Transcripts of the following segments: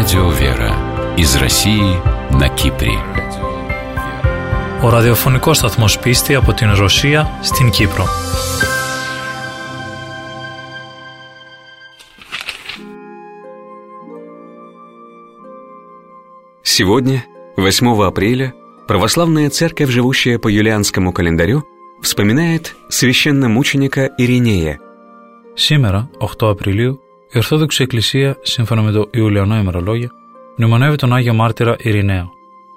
Радио Вера из России на Κύπρη. Ο ραδιοφωνικός σταθμός Πίστη από την Ρωσία στην Κύπρο. Сегодня, 8 апреля, православная церковь, живущая по юлианскому календарю, вспоминает священномученика Иринея. Σήμερα, 8 Απριλίου, η Ορθόδοξη Εκκλησία, σύμφωνα με το Ιουλιανό ημερολόγιο, μνημονεύει τον Άγιο Μάρτυρα Ειρηναίο.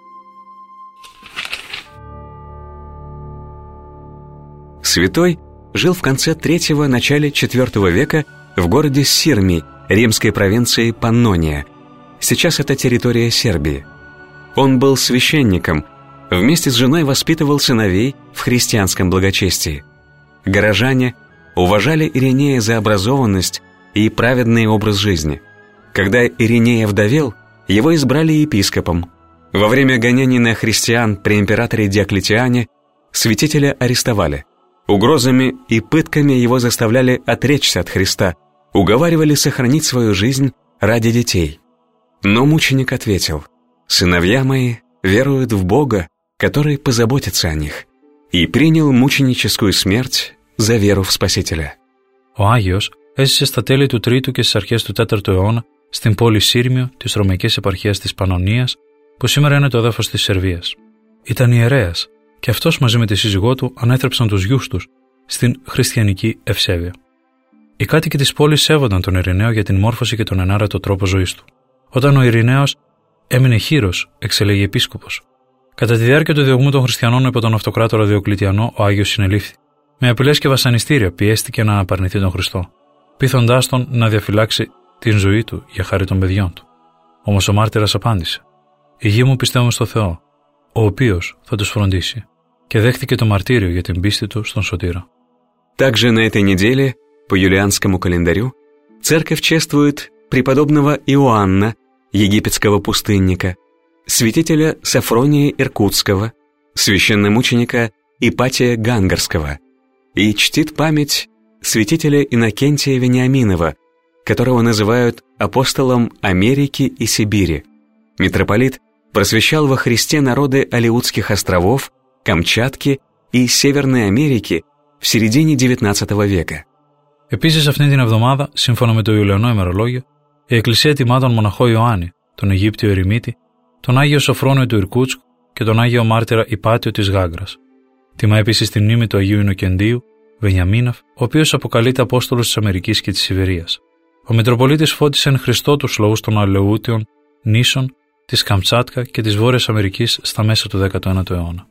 Святой жил в конце III – начале IV века в городе Сирмий, римской провинции Паннония. Сейчас это территория Сербии. Он был священником, вместе с женой воспитывал сыновей в христианском благочестии. Горожане уважали Иринея за образованность и праведный образ жизни. Когда Ириней овдовел, его избрали епископом. Во время гонений на христиан при императоре Диоклетиане святителя арестовали. Угрозами и пытками его заставляли отречься от Христа, уговаривали сохранить свою жизнь ради детей. Но мученик ответил: «Сыновья мои веруют в Бога, который позаботится о них», и принял μученическую смерть за веру в Спасителя. Ο Άγιος έζησε στα τέλη του 3ου και στις αρχές του 4ου αιώνα στην πόλη Σύρμιο της Ρωμαϊκής επαρχίας της Παννωνίας, που σήμερα είναι το έδαφος της Σερβίας. Ήταν ιερέας και αυτός μαζί με τη σύζυγό του ανέθρεψαν τους γιους τους στην χριστιανική ευσέβεια. Οι κάτοικοι της πόλης σέβονταν τον Ειρηναίο για την μόρφωση και τον ενάρετο τρόπο ζωής του. Όταν ο Ειρηναίος έμεινε χήρος, εξελέγει επίσκοπος. Κατά τη διάρκεια του διωγμού των χριστιανών υπό τον αυτοκράτορα Διοκλητιανό, ο Άγιος συνελήφθη. Με απειλές και βασανιστήρια πιέστηκε να απαρνηθεί τον Χριστό, πείθοντάς τον να διαφυλάξει την ζωή του για χάρη των παιδιών του. Όμως ο μάρτυρας απάντησε: «Οι γη μου πιστεύουν στο Θεό, ο οποίος θα τους φροντίσει», και δέχτηκε το μαρτύριο για την πίστη του στον Σωτήρα. Также на этой неделе, по юлианскому календарю, церковь чествует преподобного Иоанна, египетского пустынника, святителя Софрония Иркутского, священномученика Ипатия Гангарского и чтит память святителя Иннокентия Вениаминова, которого называют апостолом Америки и Сибири. Митрополит просвещал во Христе народы Алеутских островов, Камчатки и Северной Америки в середине XIX века. Επίσης, αυτήν την εβδομάδα, σύμφωνα με το Ιουλιανό ημερολόγιο, η Εκκλησία τιμά τον μοναχό Ιωάννη, τον Αιγύπτιο ερημίτη, τον Άγιο Σοφρόνιο του Ιρκούτσκ και τον Άγιο Μάρτυρα Υπάτιο της Γάγκρας. Τιμά επίσης τη μνήμη του Αγίου Ιννοκεντίου Βενιαμίνοφ, ο οποίος αποκαλείται Απόστολος της Αμερικής και της Σιβηρίας. Ο Μητροπολίτης φώτισε εν Χριστώ τους λαούς των Αλεούτιων νήσων, της Καμτσάτκα και της Βόρειας Αμερικής στα μέσα του 19ου αιώνα.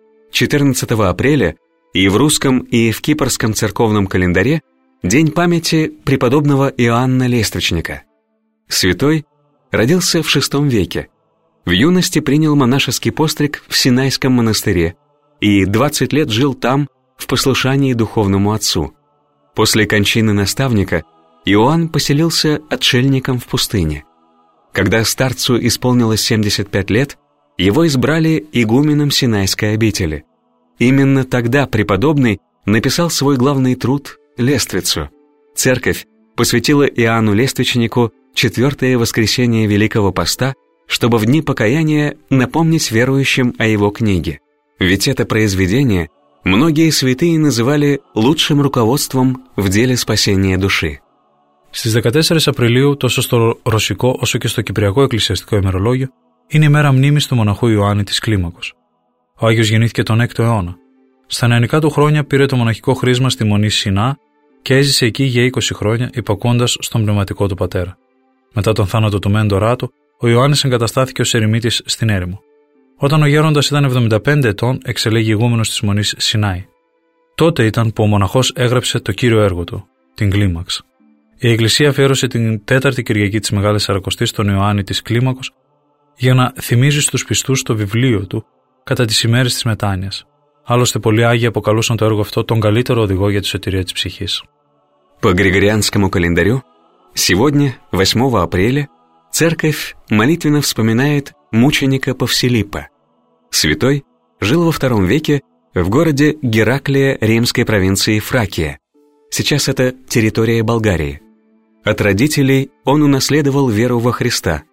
14 апреля и в русском, и в кипрском церковном календаре день памяти преподобного Иоанна Лествичника. Святой родился в VI веке. В юности принял монашеский постриг в Синайском монастыре и 20 лет жил там в послушании духовному отцу. После кончины наставника Иоанн поселился отшельником в пустыне. Когда старцу исполнилось 75 лет, его избрали игуменом Синайской обители. Именно тогда преподобный написал свой главный труд «Лествицу». Церковь посвятила Иоанну Лествичнику 4-е воскресенье Великого Поста, чтобы в дни покаяния напомнить верующим о его книге. Ведь это произведение многие святые называли лучшим руководством в деле спасения души. Στις 14 Απριλίου, τόσο στο ρωσικό όσο και στο κυπριακό εκκλησιαστικό ημερολόγιο, είναι η μέρα μνήμης του μοναχού Ιωάννη της Κλίμακος. Ο Άγιος γεννήθηκε τον 6ο αιώνα. Στα νεανικά του χρόνια πήρε το μοναχικό χρήσμα στη Μονή Σινά και έζησε εκεί για 20 χρόνια υπακώντας στον πνευματικό του πατέρα. Μετά τον θάνατο του μέντορά του, ο Ιωάννης εγκαταστάθηκε ως ερημίτης στην έρημο. Όταν ο γέροντας ήταν 75 ετών, εξελέγει ηγούμενος της Μονής Σινάη. Τότε ήταν που ο μοναχός έγραψε το κύριο έργο του, την Κλίμαξ. Η Εκκλησία αφιέρωσε την 4η Κυριακή της Μεγάλης Σαρακοστής στον Ιωάννη της Κλίμακος για να θυμίζει στους πιστούς το βιβλίο του κατά τις ημέρες της μετάνοιας. Άλλωστε, πολλοί Άγιοι αποκαλούσαν το έργο αυτό τον καλύτερο οδηγό για τη σωτηρία της ψυχής. По григорианскому календарю, сегодня, 8 апреля, церковь молитвенно вспоминает мученика Павсилиппа. Святой жил во II веке в городе Гераклия римской провинции Фракия. Сейчас это территория Болгарии. От родителей он унаследовал веру во Христа.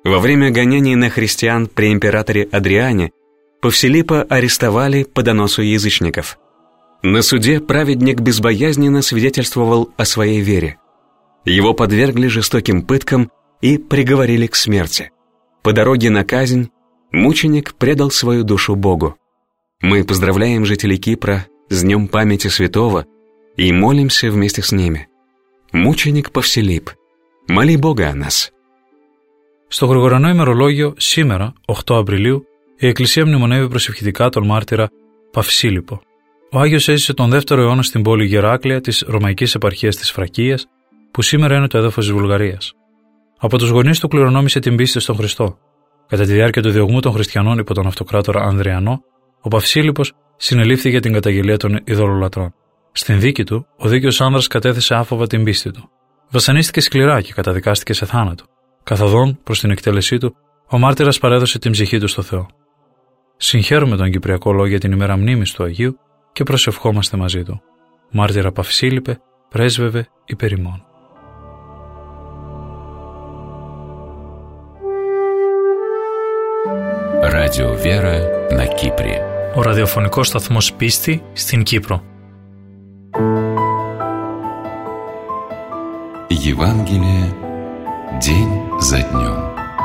Во время гонений на христиан при императоре Адриане Павсилипа арестовали по доносу язычников. На суде праведник безбоязненно свидетельствовал о своей вере. Его подвергли жестоким пыткам и приговорили к смерти. По дороге на казнь мученик предал свою душу Богу. Мы поздравляем жителей Кипра с Днем памяти святого и молимся вместе с ними. Μученик Παυσιλίπ, моли Бога о нас. Στο Γρηγορανό ημερολόγιο, σήμερα, 8 Απριλίου, η Εκκλησία μνημονεύει προσευχητικά τον μάρτυρα Παυσίλιππο. Ο Άγιος έζησε τον 2ο αιώνα στην πόλη Γεράκλεια της Ρωμαϊκής Επαρχίας της Φρακίας, που σήμερα είναι το έδαφος της Βουλγαρίας. Από τους γονείς του κληρονόμησε την πίστη στον Χριστό. Κατά τη διάρκεια του διωγμού των χριστιανών υπό τον αυτοκράτορα Ανδριανό, ο Παυσίλιππος συνελήφθη για την καταγγελία των ειδωλολατρών. Στην δίκη του, ο δίκαιος άνδρας κατέθεσε άφοβα την πίστη του. Βασανίστηκε σκληρά και καταδικάστηκε σε θάνατο. Καθοδόν προς την εκτέλεσή του, ο μάρτυρας παρέδωσε την ψυχή του στο Θεό. Συγχαίρουμε τον Κυπριακό Λόγο για την ημέρα μνήμης του Αγίου και προσευχόμαστε μαζί του. Μάρτυρα Παυσίλιππε, πρέσβευε υπέρ ημών. Радио Вера на Κύπρη. Ο ραδιοφωνικός σταθμός Πίστη στην Κύπρο. Евангелие день за днем.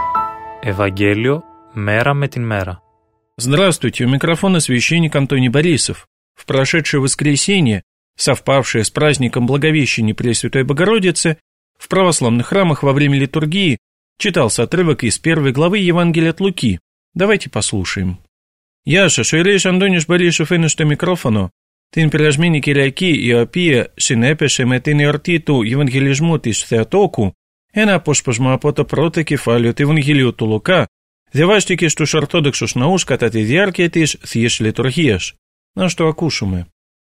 Ευαγγέλιο μέρα με την μέρα. Здравствуйте, у микрофона священник Антоний Борисов. В прошедшее воскресенье, совпавшее с праздником Благовещения Пресвятой Богородицы, в православных храмах во время литургии читался отрывок из 1 главы Евангелия от Луки. Давайте послушаем. Яша, шоирейш Антониш Борисов инешто микрофоно, την περασμένη Κυριακή η οποία συνέπεσε με την εορτή του Ευαγγελισμού της Θεοτόκου, ένα απόσπασμα από το πρώτο κεφάλαιο του Ευαγγελίου του Λουκά διαβάστηκε στους Ορθόδοξους ναούς κατά τη διάρκεια της Θείας Λειτουργίας. Να το ακούσουμε.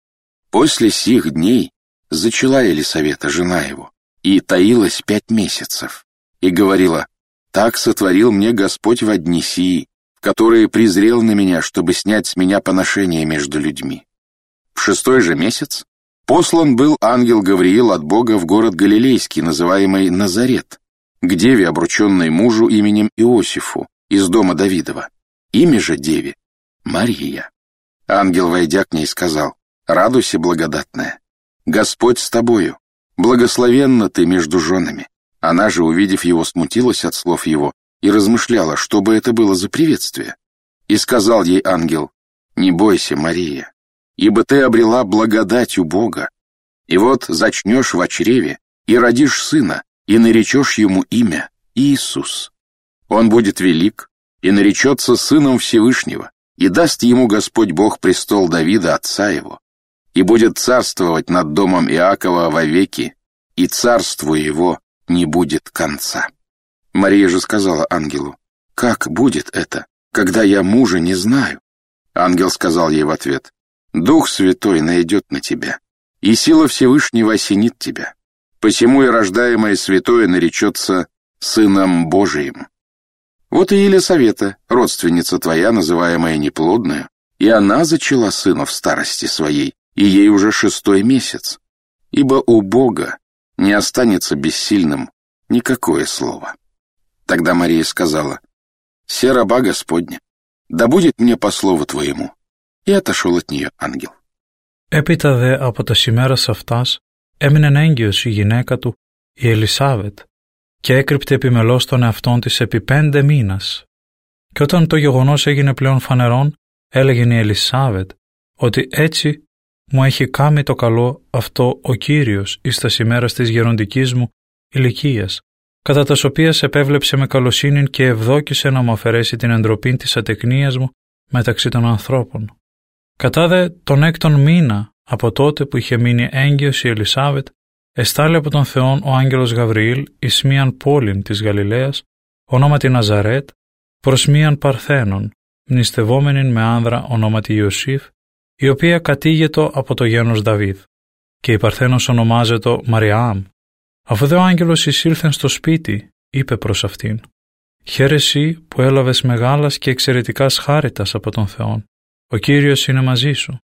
После сих дней зачала Елисавета, жена его, и таилась 5 месяцев, и говорила: «Так сотворил мне Господь во дни сии, в которые презрел на меня, чтобы снять с меня поношение между людьми». В 6-й же месяц послан был ангел Гавриил от Бога в город Галилейский, называемый Назарет, к деве, обрученной мужу именем Иосифу, из дома Давидова. Имя же деве — Мария. Ангел, войдя к ней, сказал: «Радуйся, благодатная, Господь с тобою, благословенна ты между женами». Она же, увидев его, смутилась от слов его и размышляла, что бы это было за приветствие. И сказал ей ангел: «Не бойся, Мария, ибо ты обрела благодать у Бога, и вот зачнешь в чреве и родишь сына, и наречешь ему имя Иисус. Он будет велик и наречется сыном Всевышнего, и даст ему Господь Бог престол Давида, отца его, и будет царствовать над домом Иакова вовеки, и царству его не будет конца». Мария же сказала ангелу: «Как будет это, когда я мужа не знаю?» Ангел сказал ей в ответ: «Дух Святой найдет на тебя, и сила Всевышнего осенит тебя. Посему и рождаемое святое наречется Сыном Божиим. Вот и Елисавета, родственница твоя, называемая неплодная, и она зачала сына в старости своей, и ей уже 6-й месяц. Ибо у Бога не останется бессильным никакое слово». Тогда Мария сказала: «Се раба Господня, да будет мне по слову твоему». И отошел от нее ангел. Έπειτα δε από τα ημέρας αυτάς έμεινε έγκυος η γυναίκα του, η Ελισάβετ, και έκρυπτε επιμελώς τον εαυτόν της επί 5 μήνας. Και όταν το γεγονός έγινε πλέον φανερόν, έλεγε η Ελισάβετ ότι έτσι μου έχει κάνει το καλό αυτό ο Κύριος εις τας ημέρας της γεροντικής μου ηλικίας, κατά τας οποίας επέβλεψε με καλοσύνην και ευδόκησε να μου αφαιρέσει την εντροπή της ατεκνίας μου μεταξύ των ανθρώπων. Κατά δε τον 6ο μήνα από τότε που είχε μείνει έγκυος η Ελισάβετ, εστάλει από τον Θεόν ο άγγελος Γαβριήλ εις μίαν πόλην της Γαλιλαίας, ονόματι Ναζαρέτ, προς μίαν Παρθένων, μνηστευόμενην με άνδρα ονόματι Ιωσήφ, η οποία κατήγετο από το γένος Δαβίδ, και η Παρθένος ονομάζετο Μαριάμ. Αφού δε ο άγγελος εισήλθεν στο σπίτι, είπε προς αυτήν: «Χαίρε εσύ που έλαβες μεγάλας και εξαιρετικάς χάριτας από τον Θεόν. Ο Κύριος είναι μαζί σου.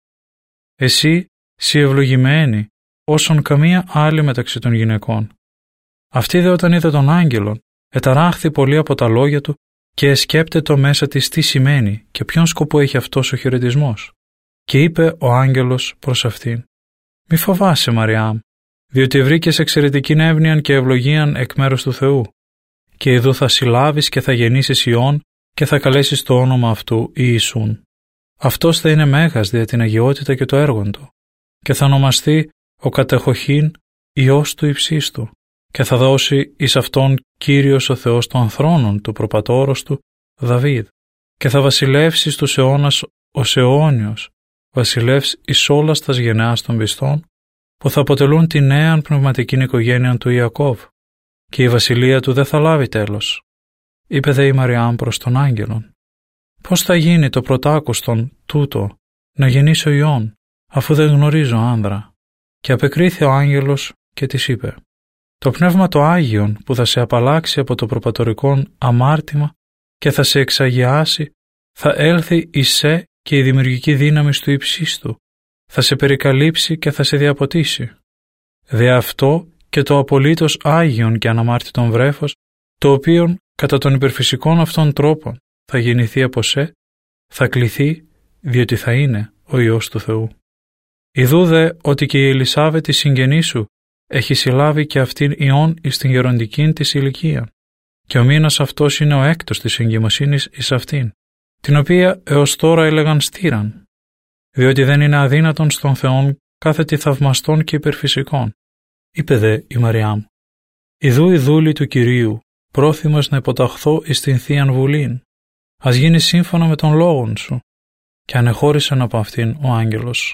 Εσύ σοι ευλογημένη, όσον καμία άλλη μεταξύ των γυναικών». Αυτή δε όταν είδε τον άγγελον, εταράχθη πολύ από τα λόγια του και εσκέπτετο μέσα της τι σημαίνει και ποιον σκοπό έχει αυτός ο χαιρετισμός. Και είπε ο άγγελος προς αυτήν: «Μη φοβάσαι, Μαριάμ, διότι βρήκες εξαιρετικήν εύνοίαν και ευλογίαν εκ μέρους του Θεού. Και ειδού θα συλλάβεις και θα γεννήσεις Υιόν και θα καλέσεις το όνομα αυτού Ιησούν. Αυτός θα είναι μέγας δια την αγιότητα και το έργον του, και θα ονομαστεί ο κατεχοχήν Υιός του Υψίστου, και θα δώσει εις αυτόν Κύριος ο Θεός των θρόνων του προπατόρος του Δαβίδ, και θα βασιλεύσει στους αιώνας ως αιώνιος, βασιλεύς εις όλας τας γενεάς των πιστών, που θα αποτελούν τη νέα πνευματική οικογένεια του Ιακώβ, και η βασιλεία του δεν θα λάβει τέλος. Είπε δε η Μαριάμ προς τον άγγελον: «Πώς θα γίνει το πρωτάκουστον τούτο να γεννήσω Υιόν, αφού δεν γνωρίζω άνδρα?» Και απεκρίθη ο άγγελος και της είπε: «Το πνεύμα το Άγιον που θα σε απαλλάξει από το προπατορικόν αμάρτημα και θα σε εξαγιάσει, θα έλθει εις σε και η δημιουργική δύναμη του Υψίστου θα σε περικαλύψει και θα σε διαποτίσει. Δε αυτό και το απολύτως Άγιον και αναμάρτητον βρέφος, το οποίον κατά των υπερφυσικών αυτών τρόπων θα γεννηθεί από σε, θα κληθεί, διότι θα είναι ο Υιός του Θεού. Ιδού δε ότι και η Ελισάβετ η συγγενή σου έχει συλλάβει και αυτήν Υιόν εις την γεροντικήν της ηλικία, και ο μήνας αυτός είναι ο έκτος της εγκυμοσύνης εις αυτήν, την οποία έως τώρα έλεγαν στήραν, διότι δεν είναι αδύνατον στον Θεόν κάθε τι θαυμαστών και υπερφυσικών. Είπε δε η Μαριάμ: «Ιδού η δούλη του Κυρίου, πρόθυμος να υποταχθώ εις την Θείαν Βουλήν, ας γίνει σύμφωνα με τον λόγον σου». Και ανεχώρησαν από αυτήν ο άγγελος.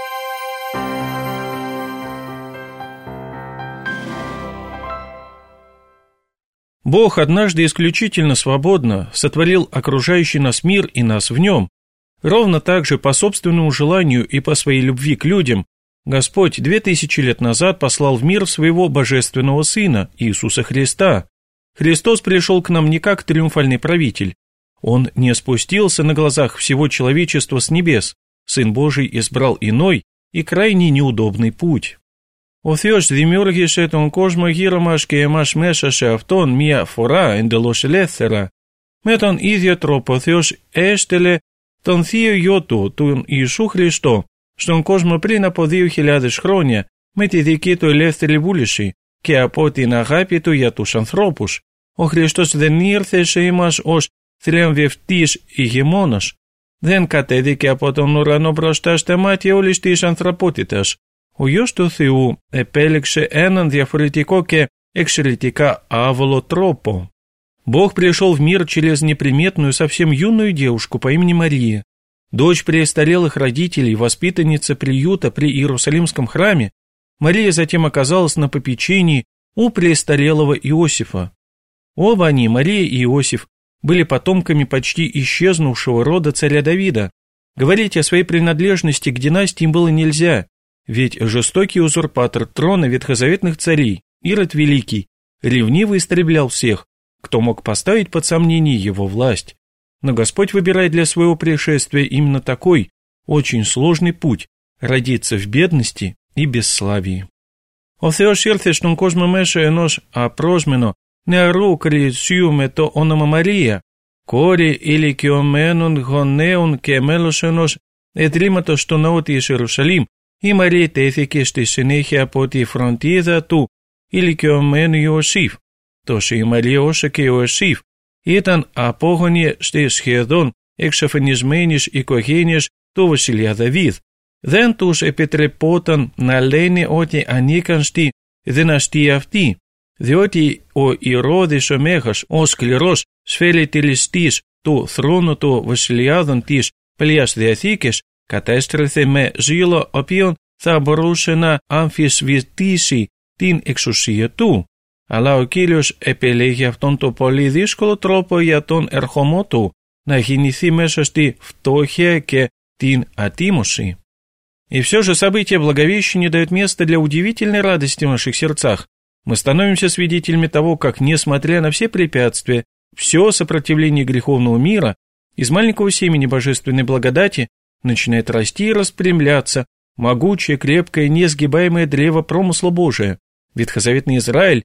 Бог однажды исключительно свободно сотворил окружающий нас мир и нас в нем. Ровно так же по собственному желанию и по своей любви к людям Господь 2000 лет назад послал в мир своего божественного Сына, Иисуса Христа. Христос пришел к нам не как триумфальный правитель. Он не спустился на глазах всего человечества с небес. Сын Божий избрал иной и крайне неудобный путь. Ο Θεός δημιούργησε τον κόσμο γύρω μας και εμάς μέσα σε αυτόν μία φορά εντελώς ελεύθερα. Με τον ίδιο τρόπο ο Θεός έστελε τον Θείο Υιό του, τον Ιησού Χριστό, στον κόσμο πριν από 2.000 χρόνια με τη δική του ελεύθερη βούληση και από την αγάπη του για τους ανθρώπους. Ο Χριστός δεν ήρθε σε εμάς ως θριαμβευτής ηγεμόνας. Δεν κατέβηκε από τον ουρανό μπροστά στα μάτια όλης της ανθρωπότητας. Ο Υιός του Θεού επέλεξε έναν διαφορετικό και εξαιρετικά άβολο трόπο. Бог пришел в мир через неприметную, совсем юную девушку по имени Мария, дочь престарелых родителей, воспитанница приюта при Иерусалимском храме. Мария затем оказалась на попечении у престарелого Иосифа. Оба они, Мария и Иосиф, были потомками почти исчезнувшего рода царя Давида. Говорить о своей принадлежности к династии было нельзя, ведь жестокий узурпатор трона ветхозаветных царей, Ирод Великий, ревниво истреблял всех, кто мог поставить под сомнение его власть. Но Господь выбирает для своего пришествия именно такой, очень сложный путь, родиться в бедности и бесславии. Ο Θεός ήρθε στον κόσμο μέσω ενός απρόσμενο νεαρού κοριτσιού με το όνομα Μαρία, κόρη ηλικιωμένων γονέων και μέλος ενός ιδρύματος στο ναό της Ιερουσαλήμ. Η Μαρία τέθηκε στη συνέχεια από τη φροντίδα του ηλικιωμένου Ιωσήφ. Τόσο η Μαρία όσο και ο Ιωσήφ ήταν απόγονοι στη σχεδόν εξαφανισμένης οικογένειας του βασιλιά Δαβίδ. Δεν τους επιτρεπόταν να λένε ότι ανήκαν στη δυναστεία αυτή, διότι ο Ηρώδης ο Μέγας, ο σκληρός σφαιρετελιστής του θρόνου του βασιλιάδων της Παλαιάς Διαθήκης, κατέστρεθε με ζήλο οποίον θα μπορούσε να αμφισβητήσει την εξουσία του. Αλλά ο Κύριος επέλεγε αυτόν τον πολύ δύσκολο τρόπο για τον ερχομό του, να γεννηθεί μέσα στη φτώχεια και την ατίμωση. И все же события Благовещения дают место для удивительной радости в наших сердцах. Мы становимся свидетелями того, как, несмотря на все препятствия, все сопротивление греховного мира, из маленького семени божественной благодати начинает расти и распрямляться могучее, крепкое, несгибаемое древо промысла Божия. Ветхозаветный Израиль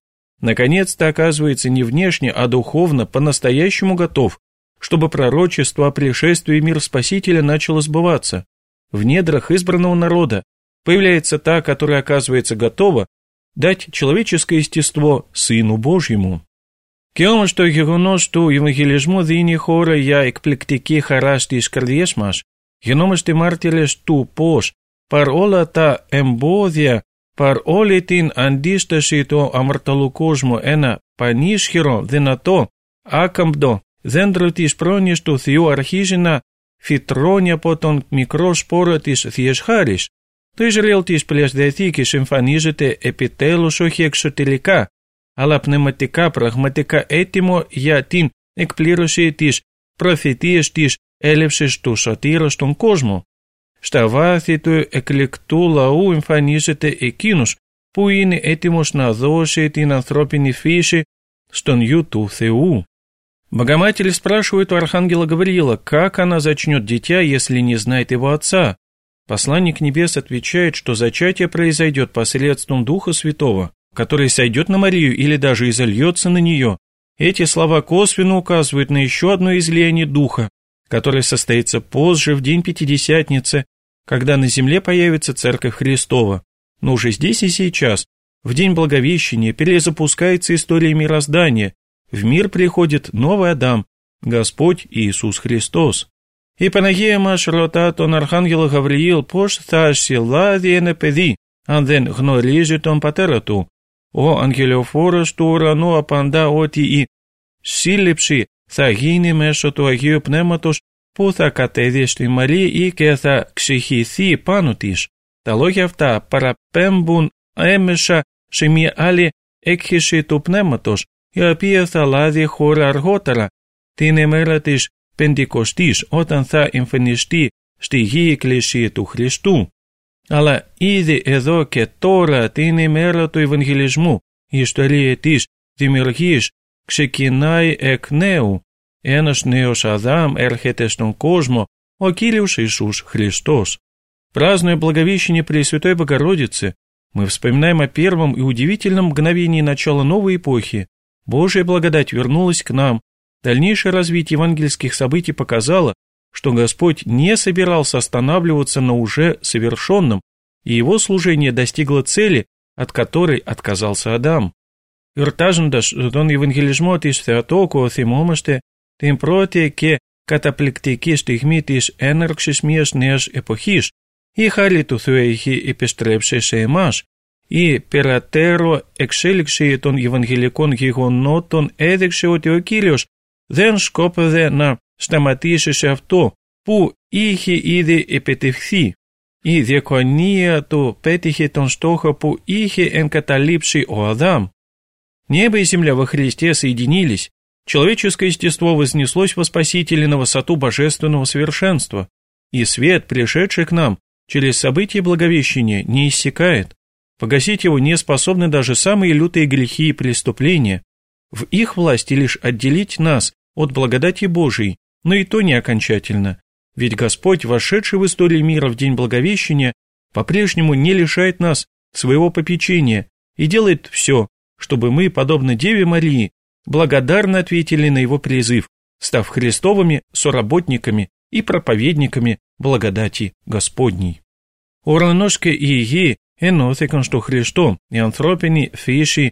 наконец-то оказывается не внешне, а духовно, по-настоящему готов, чтобы пророчество о пришествии мира Спасителя начало сбываться. В недрах избранного народа появляется та, которая оказывается готова дать человеческое естество Сыну Божьему. Кеома что гегонос ту евангелизму дини хора я εκπληκτική χαράς της καρδιές μας, γινόμαστε μάρτυρες του πως παρ' όλα τα εμπόδια, παρ' όλη την αντίσταση του αμαρτωλού κόσμου, ένα πανίσχυρο, δυνατό, άκαμπτο δέντρο της πρόνοιας του Θεού αρχίζει να φυτρώνει από τον μικρό σπόρο της Θείας Χάρης. Το Ισραήλ της Παλαιάς Διαθήκης εμφανίζεται επιτέλους όχι εξωτερικά, αλλά πνευματικά πραγματικά έτοιμο για την εκπλήρωση της προφητείας της έλευσης του Σωτήρα στον κόσμο. Στα βάθη του εκλεκτού λαού εμφανίζεται εκείνος που είναι έτοιμος να δώσει την ανθρώπινη φύση στον Υιό του Θεού. Богоматери спрашивают у архангела Гавриила, как она зачнет дитя, если не знает его отца. Посланник небес отвечает, что зачатие произойдет посредством Духа Святого, который сойдет на Марию или даже изольется на нее. Эти слова косвенно указывают на еще одно излияние Духа, которое состоится позже, в день Пятидесятницы, когда на земле появится Церковь Христова. Но уже здесь и сейчас, в день Благовещения, перезапускается история мироздания. В мир приходит новый Адам, Господь Иисус Христос. И Παναγία μας ρωτά τον Αρχάγγελο Γαβριήλ πώς θα συλλάβει ένα παιδί, αν δεν γνωρίζει τον πατέρα του. Ο αγγελοφόρος του ουρανού απαντά ότι η σύλληψη θα γίνει μέσω του Αγίου Πνεύματος που θα κατέβει στη Μαρία ή και θα ξεχυθεί πάνω της. Τα λόγια αυτά παραπέμπουν έμεσα σε μια άλλη έκχυση του Πνεύματος, η οποία θα λάβει χώρα αργότερα, την ημέρα της Πεντηκοστής, όταν θα εμφανιστεί στη γη Εκκλησία του Χριστού. Αλλά ήδη εδώ και τώρα, την ημέρα του Ευαγγελισμού, η ιστορία της δημιουργίας ξεκινάει εκ νέου. Ένας νέος Αδάμ έρχεται στον κόσμο, ο Κύριος Иисус Христос. Празднуя Благовещение Пресвятой Богородицы, мы вспоминаем о первом и удивительном мгновении начала новой эпохи. Божья благодать вернулась к нам. Дальнейшее развитие евангельских событий показало, что Господь не собирался останавливаться на уже совершенном, и его служение достигло цели, от которой отказался Адам. Γιορτάζοντας τον Ευαγγελισμό της Θεοτόκου θυμόμαστε την πρώτη και καταπληκτική στιγμή της έναρξης μιας νέας εποχής. Η χάρη του Θεού έχει επιστρέψει σε εμάς. Η περαιτέρω εξέλιξη των Ευαγγελικών γεγονότων έδειξε ότι ο Κύριος δεν σκόπευε να σταματήσει σε αυτό που είχε ήδη επιτευχθεί. Η διακονία του πέτυχε τον στόχο που είχε εγκαταλείψει ο Αδάμ. Небо и земля во Христе соединились, человеческое естество вознеслось во Спасителя на высоту божественного совершенства, и свет, пришедший к нам через события Благовещения, не иссякает. Погасить его не способны даже самые лютые грехи и преступления. В их власти лишь отделить нас от благодати Божией, но и то не окончательно. Ведь Господь, вошедший в историю мира в день Благовещения, по-прежнему не лишает нас своего попечения и делает все, чтобы мы, подобно Деве Марии, благодарно ответили на его призыв, став Христовыми соработниками и проповедниками благодати Господней. Ορανός και η γη ενώθηκαν στο Χριστό, η ανθρώπινη φύση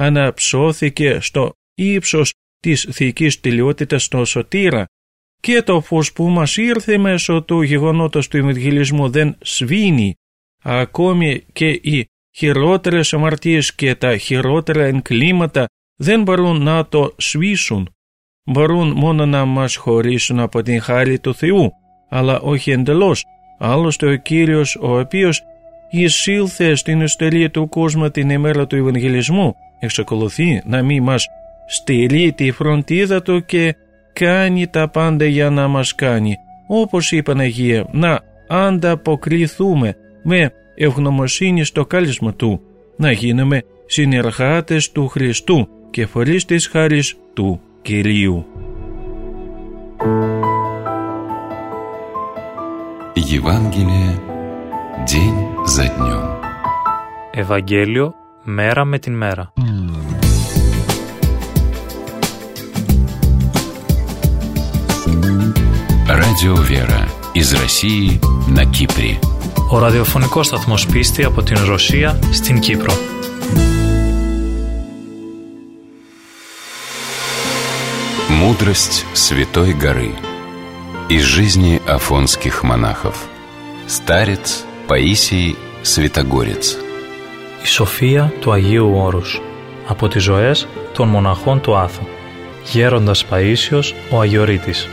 αναψώθηκε στο ύψος της θεϊκής τελειότητας στο Σωτήρα και το φως που μας ήρθε μέσω του γεγονότος του Ευαγγελισμού δεν σβήνει, ακόμη και οι χειρότερες αμαρτίες και τα χειρότερα εγκλήματα δεν μπορούν να το σβήσουν. Μπορούν μόνο να μας χωρίσουν από την χάρη του Θεού, αλλά όχι εντελώς. Άλλωστε ο Κύριος, ο οποίος εισήλθε στην ιστορία του κόσμου την ημέρα του Ευαγγελισμού, εξακολουθεί να μην μας στηρεί τη φροντίδα του και κάνει τα πάντα για να μας κάνει, όπως η Παναγία, να ανταποκριθούμε με ευγνωμοσύνη στο κάλεσμα του, να γίνουμε συνεργάτες του Χριστού και φορείς της χάρης του Κυρίου. Евангелие день за днем. Ευαγγέλιο μέρα με την μέρα. Радио Вера из России на Кипре. Ο ραδιοφωνικός σταθμός Πίστη από την Ρωσία στην Κύπρο. Мудрость Святой горы. Из жизни афонских монахов. Старец Паисий Святогорец. Η σοφία του Αγίου Όρους. Από τις ζωές των μοναχών του Άθου. Γέροντας Παΐσιος ο Αγιορείτης.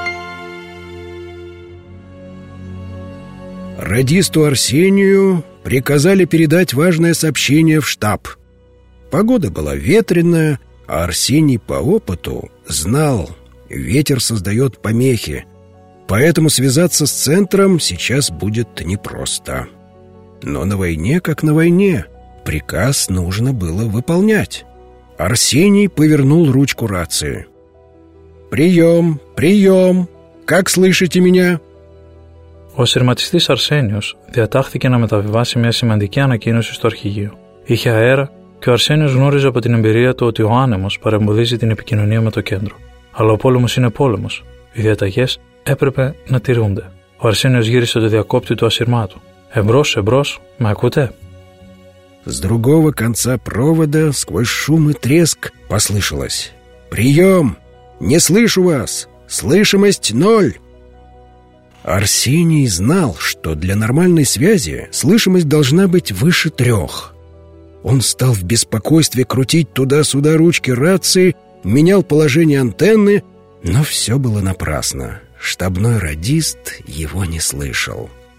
Радисту Арсению приказали передать важное сообщение в штаб. Погода была ветреная, а Арсений по опыту знал, ветер создает помехи, поэтому связаться с центром сейчас будет непросто. Но на войне как на войне, приказ нужно было выполнять. Арсений повернул ручку рации. «Прием, прием! Как слышите меня?» Ο σειρματιστής Αρσένιος διατάχθηκε να μεταβιβάσει μια σημαντική ανακοίνωση στο αρχηγείο. Είχε αέρα και ο Αρσένιος γνώριζε από την εμπειρία του ότι ο άνεμος παρεμποδίζει την επικοινωνία με το κέντρο. Αλλά ο πόλεμος είναι πόλεμος. Οι διαταγές έπρεπε να τηρούνται. Ο Αρσένιος γύρισε το διακόπτη του ασυρμάτου. «Εμπρός, εμπρός, με ακούτε?» С другого конца провода сквозь шум и треск послышалось: «Прием! Не слышу вас! Слышимость 0!» Арсений знал, что для нормальной связи слышимость должна быть выше 3. Он стал в беспокойстве крутить туда-сюда ручки рации, менял положение антенны, но все было напрасно. Штабной радист его не слышал.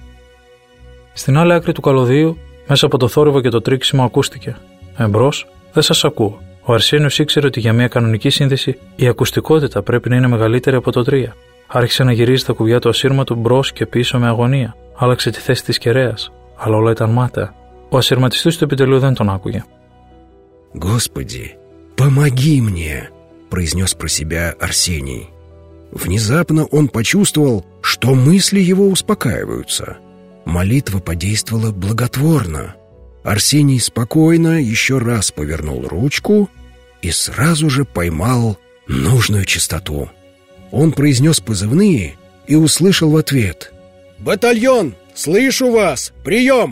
Στην άλλη άκρη του καλωδίου, μέσα από το θόρυβο και το τρίξιμο, ακούστηκε: «Εμπρός, δεν σας ακούω». Ο Αρσένιος ήξερε ότι για μια κανονική σύνδεση η ακουστικότητα πρέπει να είναι μεγαλύτερη από το 3. Άρχισε να γυρίζει τα κουβιά του ασύρματου μπρος και πίσω με αγωνία. Άλλαξε τη θέση της κεραίας, αλλά όλα ήταν μάταια. Ο ασυρματιστής του επιτελείου δεν τον άκουγε. «Господи, помоги мне!» — произнес про себя Арсений. Внезапно он почувствовал, что мысли его успокаиваются. Молитва подействовала благотворно. Арсений спокойно еще раз повернул ручку и сразу же поймал нужную частоту. Он произнес позывные и услышал в ответ: «Батальон, слышу вас! Прием!»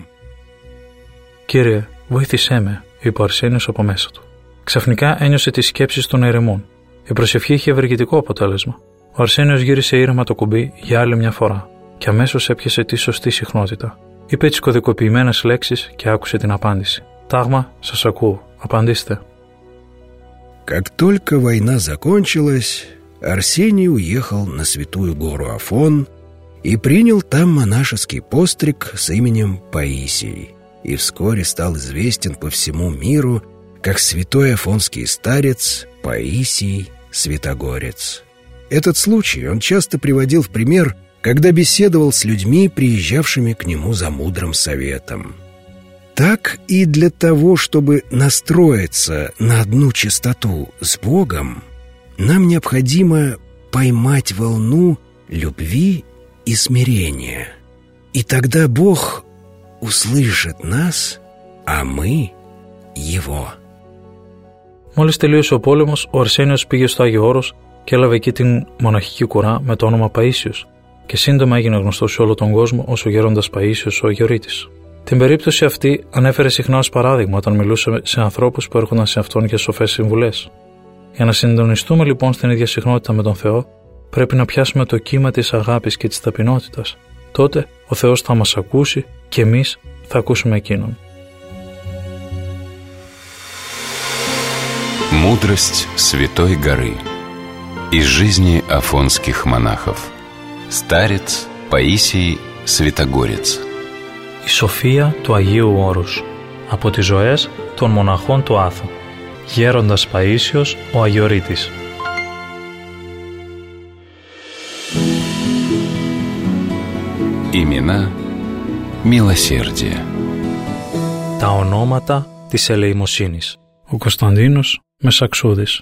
«Κύριε, βοήθησέ με», είπε ο Αρσένιος από μέσα του. Ξαφνικά ένιωσε τις σκέψεις του να ηρεμούν. Η προσευχή είχε ευεργετικό αποτέλεσμα. Ο Αρσένιος γύρισε ήρεμα το κουμπί για άλλη μια φορά και αμέσως έπιασε τη σωστή συχνότητα. Είπε τις κωδικοποιημένες λέξεις και άκουσε την απάντηση. «Τάγμα, σας ακούω. Απαντήστε». Как только война закончилась, Арсений уехал на Святую гору Афон и принял там монашеский постриг с именем Паисий, и вскоре стал известен по всему миру как святой афонский старец Паисий Святогорец. Этот случай он часто приводил в пример, когда беседовал с людьми, приезжавшими к нему за мудрым советом. Так и для того, чтобы настроиться на одну частоту с Богом, нам необходимо поймать волну любви и смирения. И тогда Бог услышит нас, а мы Его. Μόλις τελείωσε ο πόλεμος, ο Αρσένιος πήγε στο Άγιο Όρος και έλαβε εκεί την μοναχική κουρά με το όνομα Παΐσιος και σύντομα έγινε γνωστός σε όλο τον κόσμο ως ο γέροντας Παΐσιος ο Αγιορείτης. Την περίπτωση αυτή ανέφερε συχνά ως παράδειγμα όταν μιλούσε σε ανθρώπους που έρχονταν σε αυτόν για σοφές συμβουλές. Για να συντονιστούμε λοιπόν στην ίδια συχνότητα με τον Θεό, πρέπει να πιάσουμε το κύμα της αγάπης και της ταπεινότητας. Τότε ο Θεός θα μας ακούσει και εμείς θα ακούσουμε Εκείνον. Мудрость Святой горы. Из жизни афонских монахов. Старец Паисий Святогорец. Η σοφία του Αγίου Όρους. Από τις ζωές των μοναχών του Άθου. Γέροντας Παΐσιος ο Αγιορείτης. Имена Милосердия. Τα ονόματα της ελεημοσύνης. Ο Κωνσταντίνος Μεσαξούδης.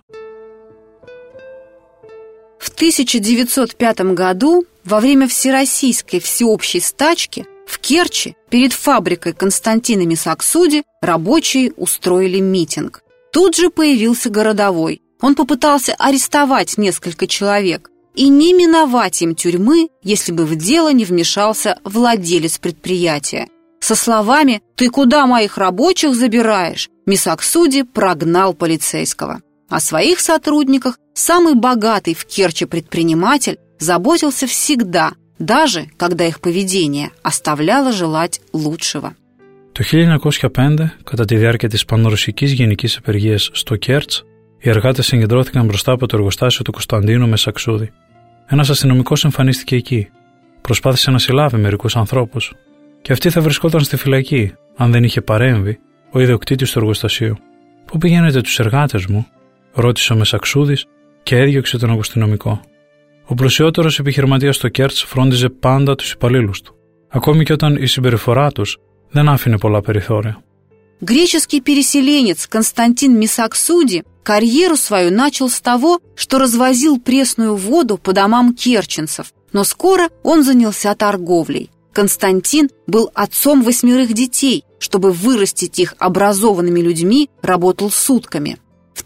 В 1905 году, во время Всероссийской всеобщей стачки, в Керчи перед фабрикой Константина Месаксуди рабочие устроили митинг. Тут же появился городовой. Он попытался арестовать несколько человек, и не миновать им тюрьмы, если бы в дело не вмешался владелец предприятия. Со словами «Ты куда моих рабочих забираешь?» Мисаксуди прогнал полицейского. О своих сотрудниках самый богатый в Керчи предприниматель заботился всегда, даже когда их поведение оставляло желать λучшего. Το 1905, κατά τη διάρκεια της πανρωσικής γενικής απεργίας στο Κέρτς, οι εργάτες συγκεντρώθηκαν μπροστά από το εργοστάσιο του Κωνσταντίνου Μεσαξούδη. Ένας αστυνομικός εμφανίστηκε εκεί. Προσπάθησε να συλλάβει μερικούς ανθρώπους. Και αυτοί θα βρισκόταν στη φυλακή, αν δεν είχε παρέμβει ο ιδιοκτήτης του εργοστασίου. «Πού πηγαίνετε τους εργάτες μου?» ρώτησε ο Μεσαξούδης και έδιωξε τον αστυνομικό. Ο πλουσιότερος επιχειρηματίας στο Κέρτς φρόντιζε πάντα τους υπαλλήλους του, ακόμη και όταν η συμπεριφορά τους δεν άφηνε πολλά περιθώρια. Греческий переселенец Константин Мисаксуди карьеру свою начал с того, что развозил пресную воду по домам керченцев, но скоро он занялся торговлей. Константин был отцом 8 детей, чтобы вырастить их образованными людьми, работал сутками. В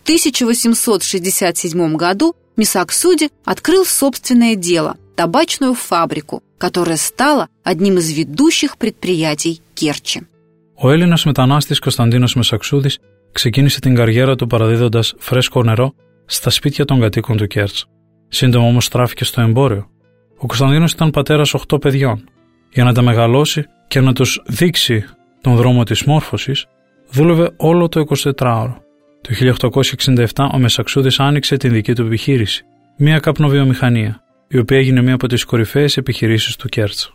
1867 году Мисаксуди открыл собственное дело – табачную фабрику, которая стала одним из ведущих предприятий Керчи. Ο Έλληνας μετανάστης Κωνσταντίνος Μεσαξούδης ξεκίνησε την καριέρα του παραδίδοντας φρέσκο νερό στα σπίτια των κατοίκων του Κέρτς. Σύντομα όμως στράφηκε στο εμπόριο. Ο Κωνσταντίνος ήταν πατέρας 8 παιδιών. Για να τα μεγαλώσει και να τους δείξει τον δρόμο της μόρφωσης, δούλευε όλο το 24ωρο. Το 1867 ο Μεσαξούδης άνοιξε την δική του επιχείρηση, μια καπνοβιομηχανία, η οποία έγινε μια από τις κορυφαίες επιχειρήσεις του Κέρτς.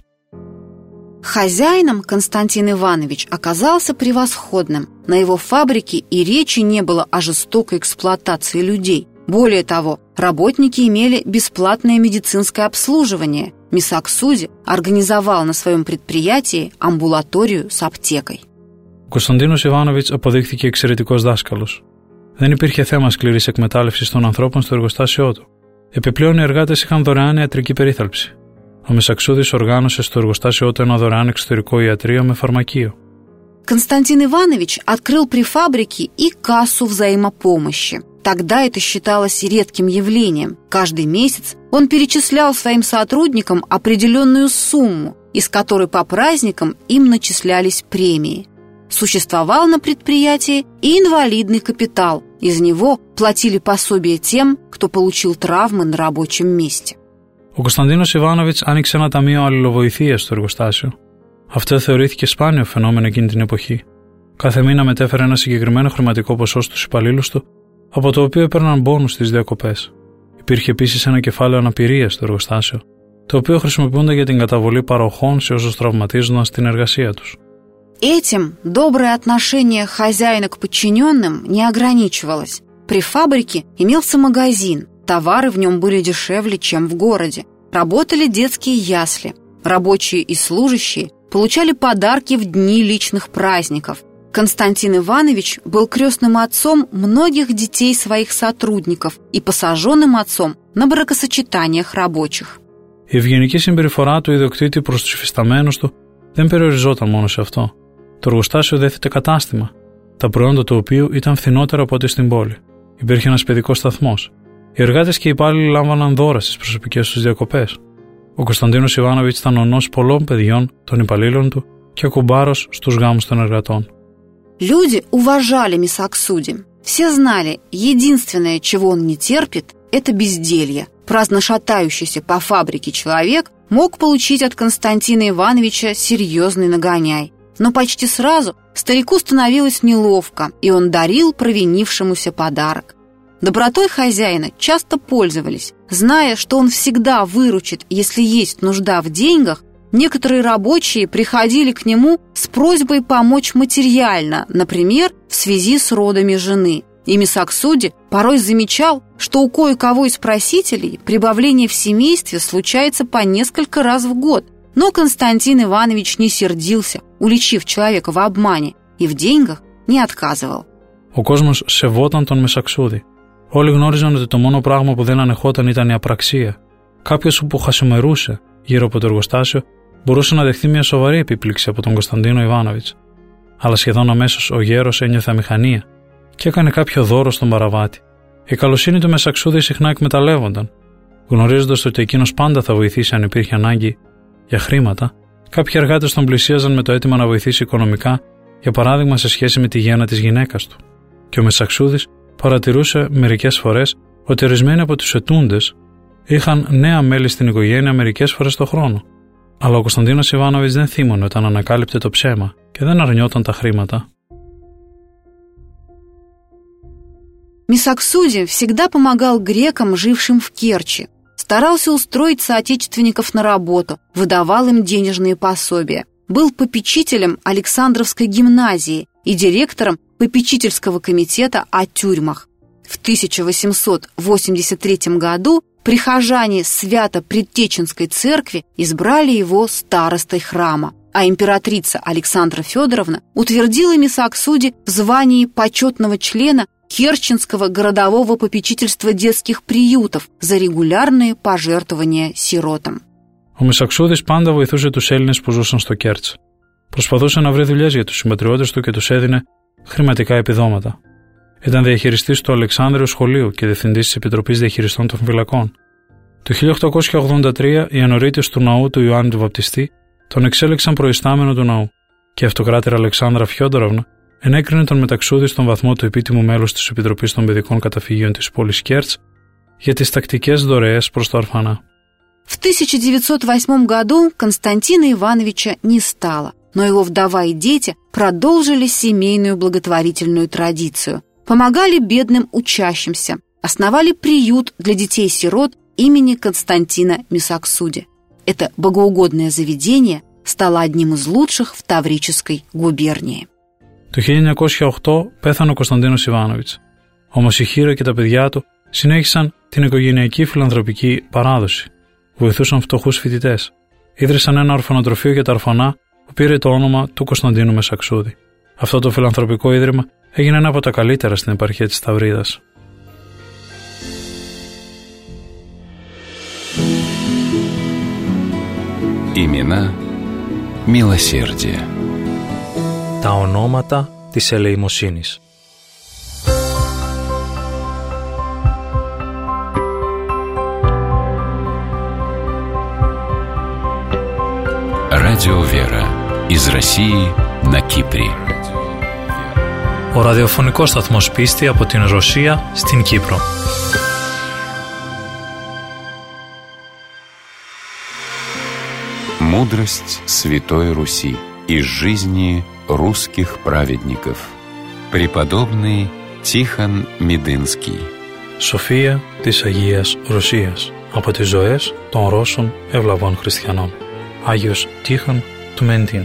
Хозяином Константин Иванович оказался превосходным. На его фабрике и речи не было о жестокой эксплуатации людей. Более того, работники имели бесплатное медицинское обслуживание. Мисаксуди организовал на своем предприятии амбулаторию с аптекой. Ο Κωνσταντίνος Ιβάνοβιτς αποδείχθηκε εξαιρετικός δάσκαλος. Δεν υπήρχε θέμα σκληρής εκμετάλλευσης των ανθρώπων στο εργοστάσιό του. Επιπλέον, οι εργάτες είχαν δωρεάν ιατρική περίθαλψη. Ο Μεσαξούδης οργάνωσε στο εργοστάσιό του ένα δωρεάν εξωτερικό ιατρείο με φαρμακείο. Константин Иванович открыл при фабрике и кассу взаимопомощи. Тогда это считалось редким явлением. Каждый месяц он перечислял своим сотрудникам определенную сумму, из которой по праздникам им начислялись премии. Существовал на предприятии и инвалидный капитал. Из него платили пособие тем, кто получил травмы на рабочем месте. Ο Κωνσταντίνος Ιβάνοβιτς άνοιξε ένα ταμείο αλληλοβοηθείας στο εργοστάσιο. Αυτό θεωρήθηκε σπάνιο φαινόμενο εκείνη την εποχή. Κάθε μήνα μετέφερε ένα συγκεκριμένο χρηματικό ποσό στους υπαλλήλους του, από το οποίο έπαιρναν μπόνους στις διακοπές. Υπήρχε επίσης ένα кефάλαιο αναπηρίας στο εργοστάσιο, το οποίο χρησιμοποιούνται για την καταβολή παροχών σε όσους τραυματίζονταν στην εργασία τους. Этим доброе отношение хозяина к подчиненным не ограничивалось. При фабрике имелся магазин, товары в нем были дешевле, чем в городе. Работали детские ясли. Рабочие и служащие получали подарки в дни личных праздников. Константин Иванович был крестным отцом многих детей своих сотрудников и посаженным отцом на бракосочетаниях рабочих. Η ευγενική συμπεριφορά του ιδιοκτήτη προς τους υφισταμένους του δεν περιοριζόταν μόνο σε αυτό. Το εργοστάσιο δέθηκε κατάστημα, τα προϊόντα του οποίου ήταν φθηνότερα από ό,τι στην πόλη. Υπήρχε ένας παιδικός σταθμός. Οι εργάτες και οι υπάλληλοι λάμβαναν δώρα στις προσωπικές τους διακοπές. Ο Κωνσταντίνος Ιβάνοβιτς ήταν ονός πολλών παιδιών των υπαλλήλων του και κουμπάρος στους γάμους των εργατών. Люди уважали Мисаксуди. Все знали, единственное, чего он не терпит, это безделье. Праздно шатающийся по фабрике человек мог получить от Константина Ивановича серьезный нагоняй. Но почти сразу старику становилось неловко, и он дарил провинившемуся подарок. Добротой хозяина часто пользовались. Зная, что он всегда выручит, если есть нужда в деньгах, некоторые рабочие приходили к нему с просьбой помочь материально, например, в связи с родами жены. И Мисаксуди порой замечал, что у кое-кого из просителей прибавление в семействе случается по несколько раз в год. Но Константин Иванович не сердился, уличив человека в обмане, и в деньгах не отказывал. Ο κόσμος σεβόταν τον Μεσαξούδη. Όλοι γνώριζαν ότι το μόνο πράγμα που δεν ανεχόταν ήταν η απραξία. Κάποιος που χασιμερούσε γύρω από το εργοστάσιο μπορούσε να δεχθεί μια σοβαρή επίπληξη από τον Κωνσταντίνο Ιβάνοβιτς. Αλλά σχεδόν αμέσως ο γέρος ένιωθε αμηχανία και έκανε κάποιο δώρο στον παραβάτη. Η καλοσύνη του Μεσαξούδη συχνά εκμεταλλεύονταν. Γνωρίζοντας ότι εκείνος πάντα θα βοηθήσει αν υπήρχε ανάγκη για χρήματα, κάποιοι εργάτες τον πλησίαζαν με το αίτημα να βοηθήσει οικονομικά, για παράδειγμα σε σχέση με τη γέννα της γυναίκας του. Και ο Μεσαξούδης παρατηρούσε μερικές φορές ότι ορισμένοι από τους αιτούντες είχαν νέα μέλη στην οικογένεια μερικές φορές το χρόνο. Αλλά ο Κωνσταντίνος Ιβάνοβιτς δεν θύμωνε όταν ανακάλυπτε το ψέμα και δεν αρνιόταν τα χρήματα. Мисаксудин всегда помогал грекам, жившим в Керчи, старался устроить соотечественников на работу, выдавал им денежные пособия, был попечителем Александровской гимназии и директором попечительского комитета о тюрьмах. В 1883 году прихожане Свято-Предтеченской церкви избрали его старостой храма, а императрица Александра Федоровна утвердила Мисаксуди в звании почетного члена Керченского городового попечительства детских приютов за регулярные пожертвования сиротам. Ο Μεσαξούδης πάντα βοηθούσε τους Έλληνες που ζούσαν στο Κέρτς. Προσπαθούσε να βρει δουλειές για τους συμπατριώτες του και τους έδινε χρηματικά επιδόματα. Ήταν διαχειριστής του Αλεξάνδριου Σχολείου και διευθυντής της Επιτροπής Διαχειριστών των Φυλακών. Το 1883 οι ανορίτες του ναού του Ιωάννη του Βαπτιστή τον εξέλεξαν προϊστάμενο του ναού και η αυτοκράτηρα Αλεξάνδρα Φιόντοροβνα ενέκρινε τον Μεταξούδη στον βαθμό του επίτιμου μέλους της Επιτροπής των Παιδικών Καταφυγίων της πόλης Κέρτς για τις τακτικές δωρεές προς τα ορφανά. В 1908 году Константина Ивановича не стало, но его вдова и дети продолжили семейную благотворительную традицию, помогали бедным учащимся, основали приют для детей-сирот имени Константина Мисаксуди. Это богоугодное заведение стало одним из лучших в Таврической губернии. Το 1908 πέθανε ο Κωνσταντίνος Ιβάνοβιτς. Όμως η Χήρα και τα παιδιά του συνέχισαν την οικογενειακή φιλανθρωπική παράδοση. Βοηθούσαν φτωχούς φοιτητές. Ίδρυσαν ένα ορφανοτροφείο για τα ορφανά που πήρε το όνομα του Κωνσταντίνου Μεσαξούδη. Αυτό το φιλανθρωπικό ίδρυμα έγινε ένα από τα καλύτερα στην επαρχία της Ταυρίδας. Имена милосердия. Τα ονόματα της ελεημοσύνης. Радио Вера. Из России на Кипре. Ο ραδιοφωνικός σταθμός Πίστη από την Ρωσία στην Κύπρο. Мудрость Святой Руси из жизни русских праведников. Преподобный Тихон Мединский. Σοφία της Αγίας Ρωσίας από τις ζωές των Ρώσων ευλαβών χριστιανών. Άγιος Τίхон του Μεντίν.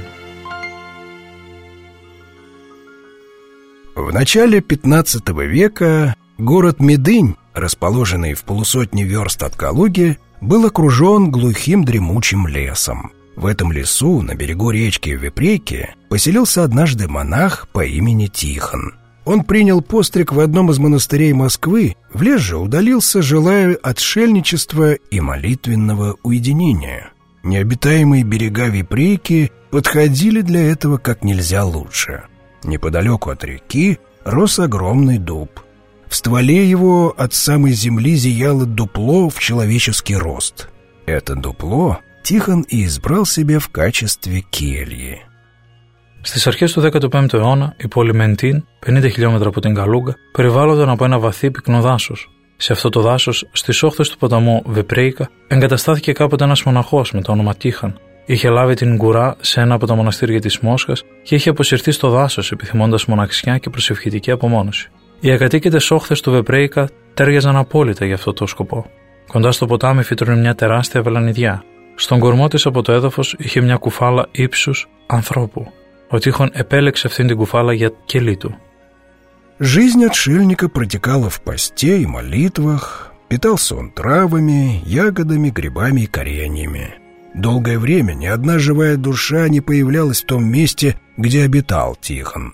В начале XV века город Медынь, расположенный в полусотне верст от Калуги, был окружен глухим дремучим лесом. В этом лесу, на берегу речки Вепрейки, поселился однажды монах по имени Тихон. Он принял постриг в одном из монастырей Москвы, в лес же удалился, желая отшельничества и молитвенного уединения. Необитаемые берега Вепрейки подходили для этого как нельзя лучше. Неподалеку от реки рос огромный дуб. В стволе его от самой земли зияло дупло в человеческий рост. Это дупло Τίхон и избрал себе в κачестве κельи. Στις αρχές του 15ου αιώνα, η πόλη Μεντίν, 50 χιλιόμετρα από την Καλούγκα, περιβάλλονταν από ένα βαθύ πυκνό δάσος. Σε αυτό το δάσος, στις όχθες του ποταμού Βεπρέικα, εγκαταστάθηκε κάποτε ένας μοναχός με το όνομα Τίхон. Είχε λάβει την κουρά σε ένα από τα μοναστήρια της Μόσχας και είχε αποσυρθεί στο δάσος επιθυμώντας μοναξιά και προσευχητική απομόνωση. Οι ακατοίκητες όχθες του Βεπρέικα τέριαζαν απόλυτα για αυτό το σκοπό. Κοντά στο ποτάμι φύτρωνε μια τεράστια βελανιδιά. Στον κορμό της από το έδαφος είχε μια κουφάλα ύψους ανθρώπου. Ο Τίхон επέλεξε αυτήν την κουφάλα για κελί του. Жизнь отшельника протекала в посте и молитвах, питался он травами, ягодами, грибами и кореньями. Долгое время ни одна живая душа не появлялась в том месте, где обитал Тихон.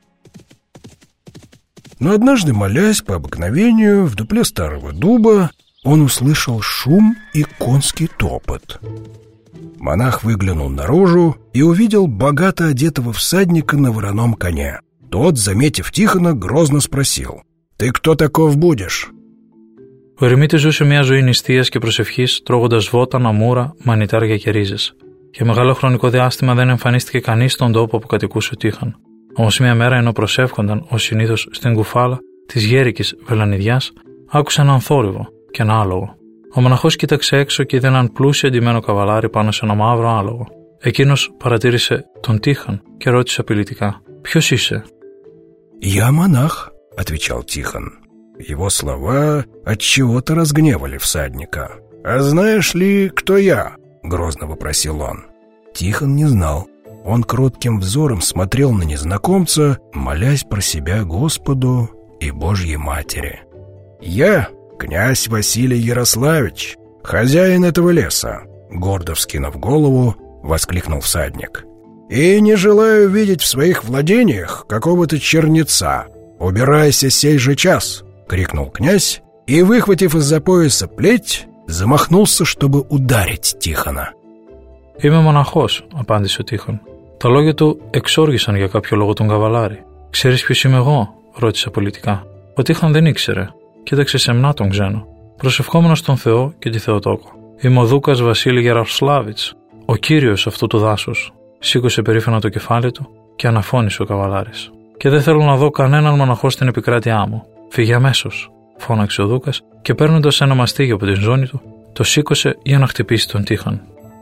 Но однажды, молясь по обыкновению в дупле старого дуба, он услышал шум и конский топот. Монах выглянул наружу и увидел богато одетого всадника на вороном коне. Тот, заметив Тихона, грозно спросил: «Ты кто таков будешь?» Ο ερημίτης ζούσε μια ζωή νηστείας και προσευχής, τρώγοντας βόταν, αμούρα, μανιτάρια και ρίζες. Για μεγάλο χρονικό διάστημα δεν εμφανίστηκε κανείς στον τόπο που κατοικούσε ο Τίχαν. Όμως μια μέρα, ενώ προσεύχονταν ως συνήθως στην κουφάλα της γέρικης βελανιδιάς, άκουσε έναν θόρυβο και ένα άλογο. Ο μοναχός κοίταξε έξω και είδε έναν πλούσιο ντυμένο καβαλάρι πάνω σε ένα μαύρο άλογο. Εκείνος παρατήρησε τον Τίχαν και ρώτησε απειλητικά: «Ποιος είσαι?» «Я монах», — отвечал Тихон. Его слова отчего-то разгневали всадника. «А знаешь ли, кто я?» — грозно вопросил он. Тихон не знал. Он кротким взором смотрел на незнакомца, молясь про себя Господу и Божьей Матери. «Я князь Василий Ярославич, хозяин этого леса», — гордо вскинув голову, воскликнул всадник. «И не желаю видеть в своих владениях какого-то чернеца. Убирайся сей же час!» — крикнул князь и, выхватив из-за пояса плеть, замахнулся, чтобы ударить Тихона. «Είμαι μοναχός», απάντησε ο Τίχον. Τα λόγια του εξόργησαν για κάποιο λόγο τον καβαλάρι. «Ξέρεις ποιος είμαι εγώ?» ρώτησε πολιτικά. Ο Τίχον δεν ήξερε. Κοίταξε σεμνά τον ξένο, προσευχόμενος τον Θεό και τη Θεοτόκο. «Είμαι ο Δούκας Βασίλη Γερασλάβιτς, ο κύριος αυτού του δάσους», σήκωσε περήφανα το κεφάλι του και αναφώνησε ο καβαλάρης. «Και δεν θέλω να δω κανέναν μοναχό στην επικράτειά μου. Φύγε αμέσως», φώναξε ο Δούκας και παίρνοντας ένα μαστίγιο από την ζώνη του, το σήκωσε για να χτυπήσει τον Τίχον.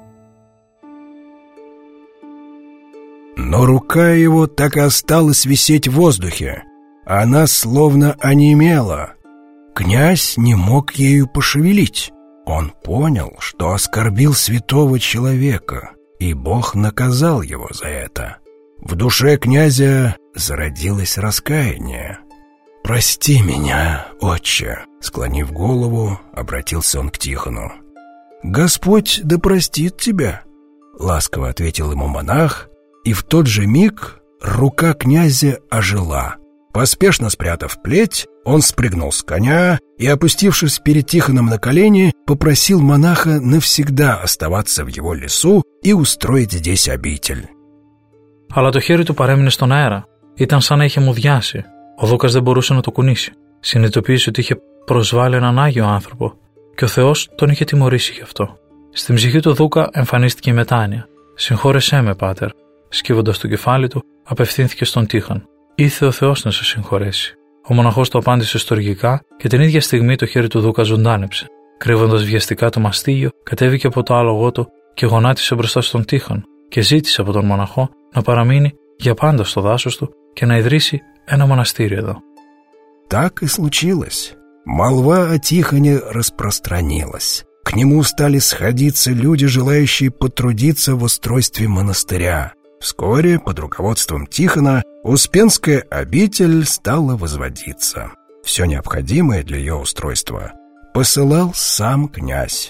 Но рука его так и осталась висеть в воздухе. Она словно онемела. Князь не мог ею пошевелить. Он понял, что оскорбил святого человека, и Бог наказал его за это. В душе князя зародилось раскаяние. «Прости меня, отче», — склонив голову, обратился он к Тихону. «Господь да простит тебя», — ласково ответил ему монах, и в тот же миг рука князя ожила. Поспешно спрятав плеть, он спрыгнул с коня и, опустившись перед Тихоном на колени, попросил монаха навсегда оставаться в его лесу и устроить здесь обитель. Αλλά το χέρι του παρέμεινε στον αέρα. Ήταν σαν να είχε μουδιάσει. Ο Δούκας δεν μπορούσε να το κουνήσει. Συνειδητοποίησε ότι είχε προσβάλει έναν άγιο άνθρωπο και ο Θεός τον είχε τιμωρήσει γι' αυτό. Στην ψυχή του Δούκα εμφανίστηκε η μετάνοια. «Συγχώρεσέ με, πάτερ», σκύβοντας το κεφάλι του, απευθύνθηκε στον Τίχον. «Ήθε ο Θεός να σε συγχωρέσει». Ο μοναχός το απάντησε στοργικά και την ίδια στιγμή το χέρι του Δούκα ζωντάνεψε. Κρύβοντας βιαστικά το μαστίγιο, κατέβηκε από το άλογό του και γονάτισε μπροστά στον Τίχον και ζήτησε από τον μοναχό να παραμείνει για πάντα στο δάσος του και να ιδρύσει ένα μοναστήρι εδώ. Так и случилось. Молва о Тихоне распространилась. К нему стали сходиться люди, желающие потрудиться в устройстве монастыря. Вскоре, под руководством Тихона, Успенская обитель стала возводиться. Все необходимое для ее устройства посылал сам князь.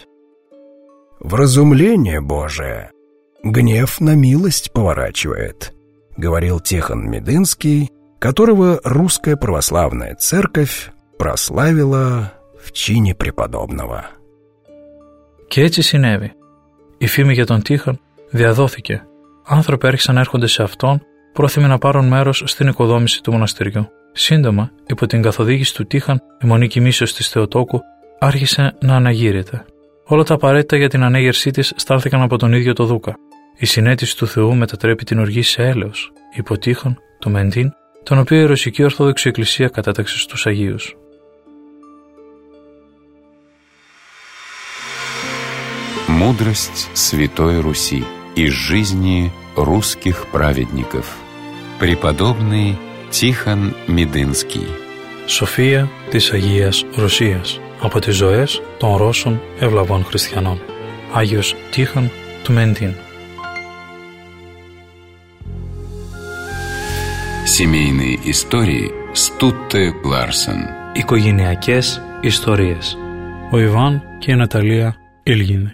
«Вразумление Божие гнев на милость поворачивает», — говорил Тихон Медынский, которого русская православная церковь прославила в чине преподобного. Και έτσι συνέβη. Η φήμη για τον Τίχον διαδόθηκε. Άνθρωποι άρχισαν να έρχονται σε αυτόν, πρόθυμοι να πάρουν μέρος στην οικοδόμηση του μοναστηριού. Σύντομα, υπό την καθοδήγηση του Τίχον, η μονή κοιμήσεως της Θεοτόκου άρχισε να αναγείρεται. Όλα τα απαραίτητα για την ανέγερσή της στάλθηκαν από τον ίδιο το Δούκα. Η συναίσθηση του Θεού μετατρέπει την οργή σε έλεος, υπό Τίχον, το Μεντίν, τον οποίο η Ρωσική Ορθόδοξη Εκκλησία κατάταξε στους Αγίους. Мудрость Святой Руси из жизни русских праведников. Преподобный Тихон Медынский. Σοφία της Αγίας Ρωσίας από τις ζωές των Ρώσων ευλαβών χριστιανών. Άγιος Τίχον του Μεντίν. Семейные истории Стутте Ларсен. Οικογενειακές ιστορίες. Ο Ιβάν και η Наталья Ильины.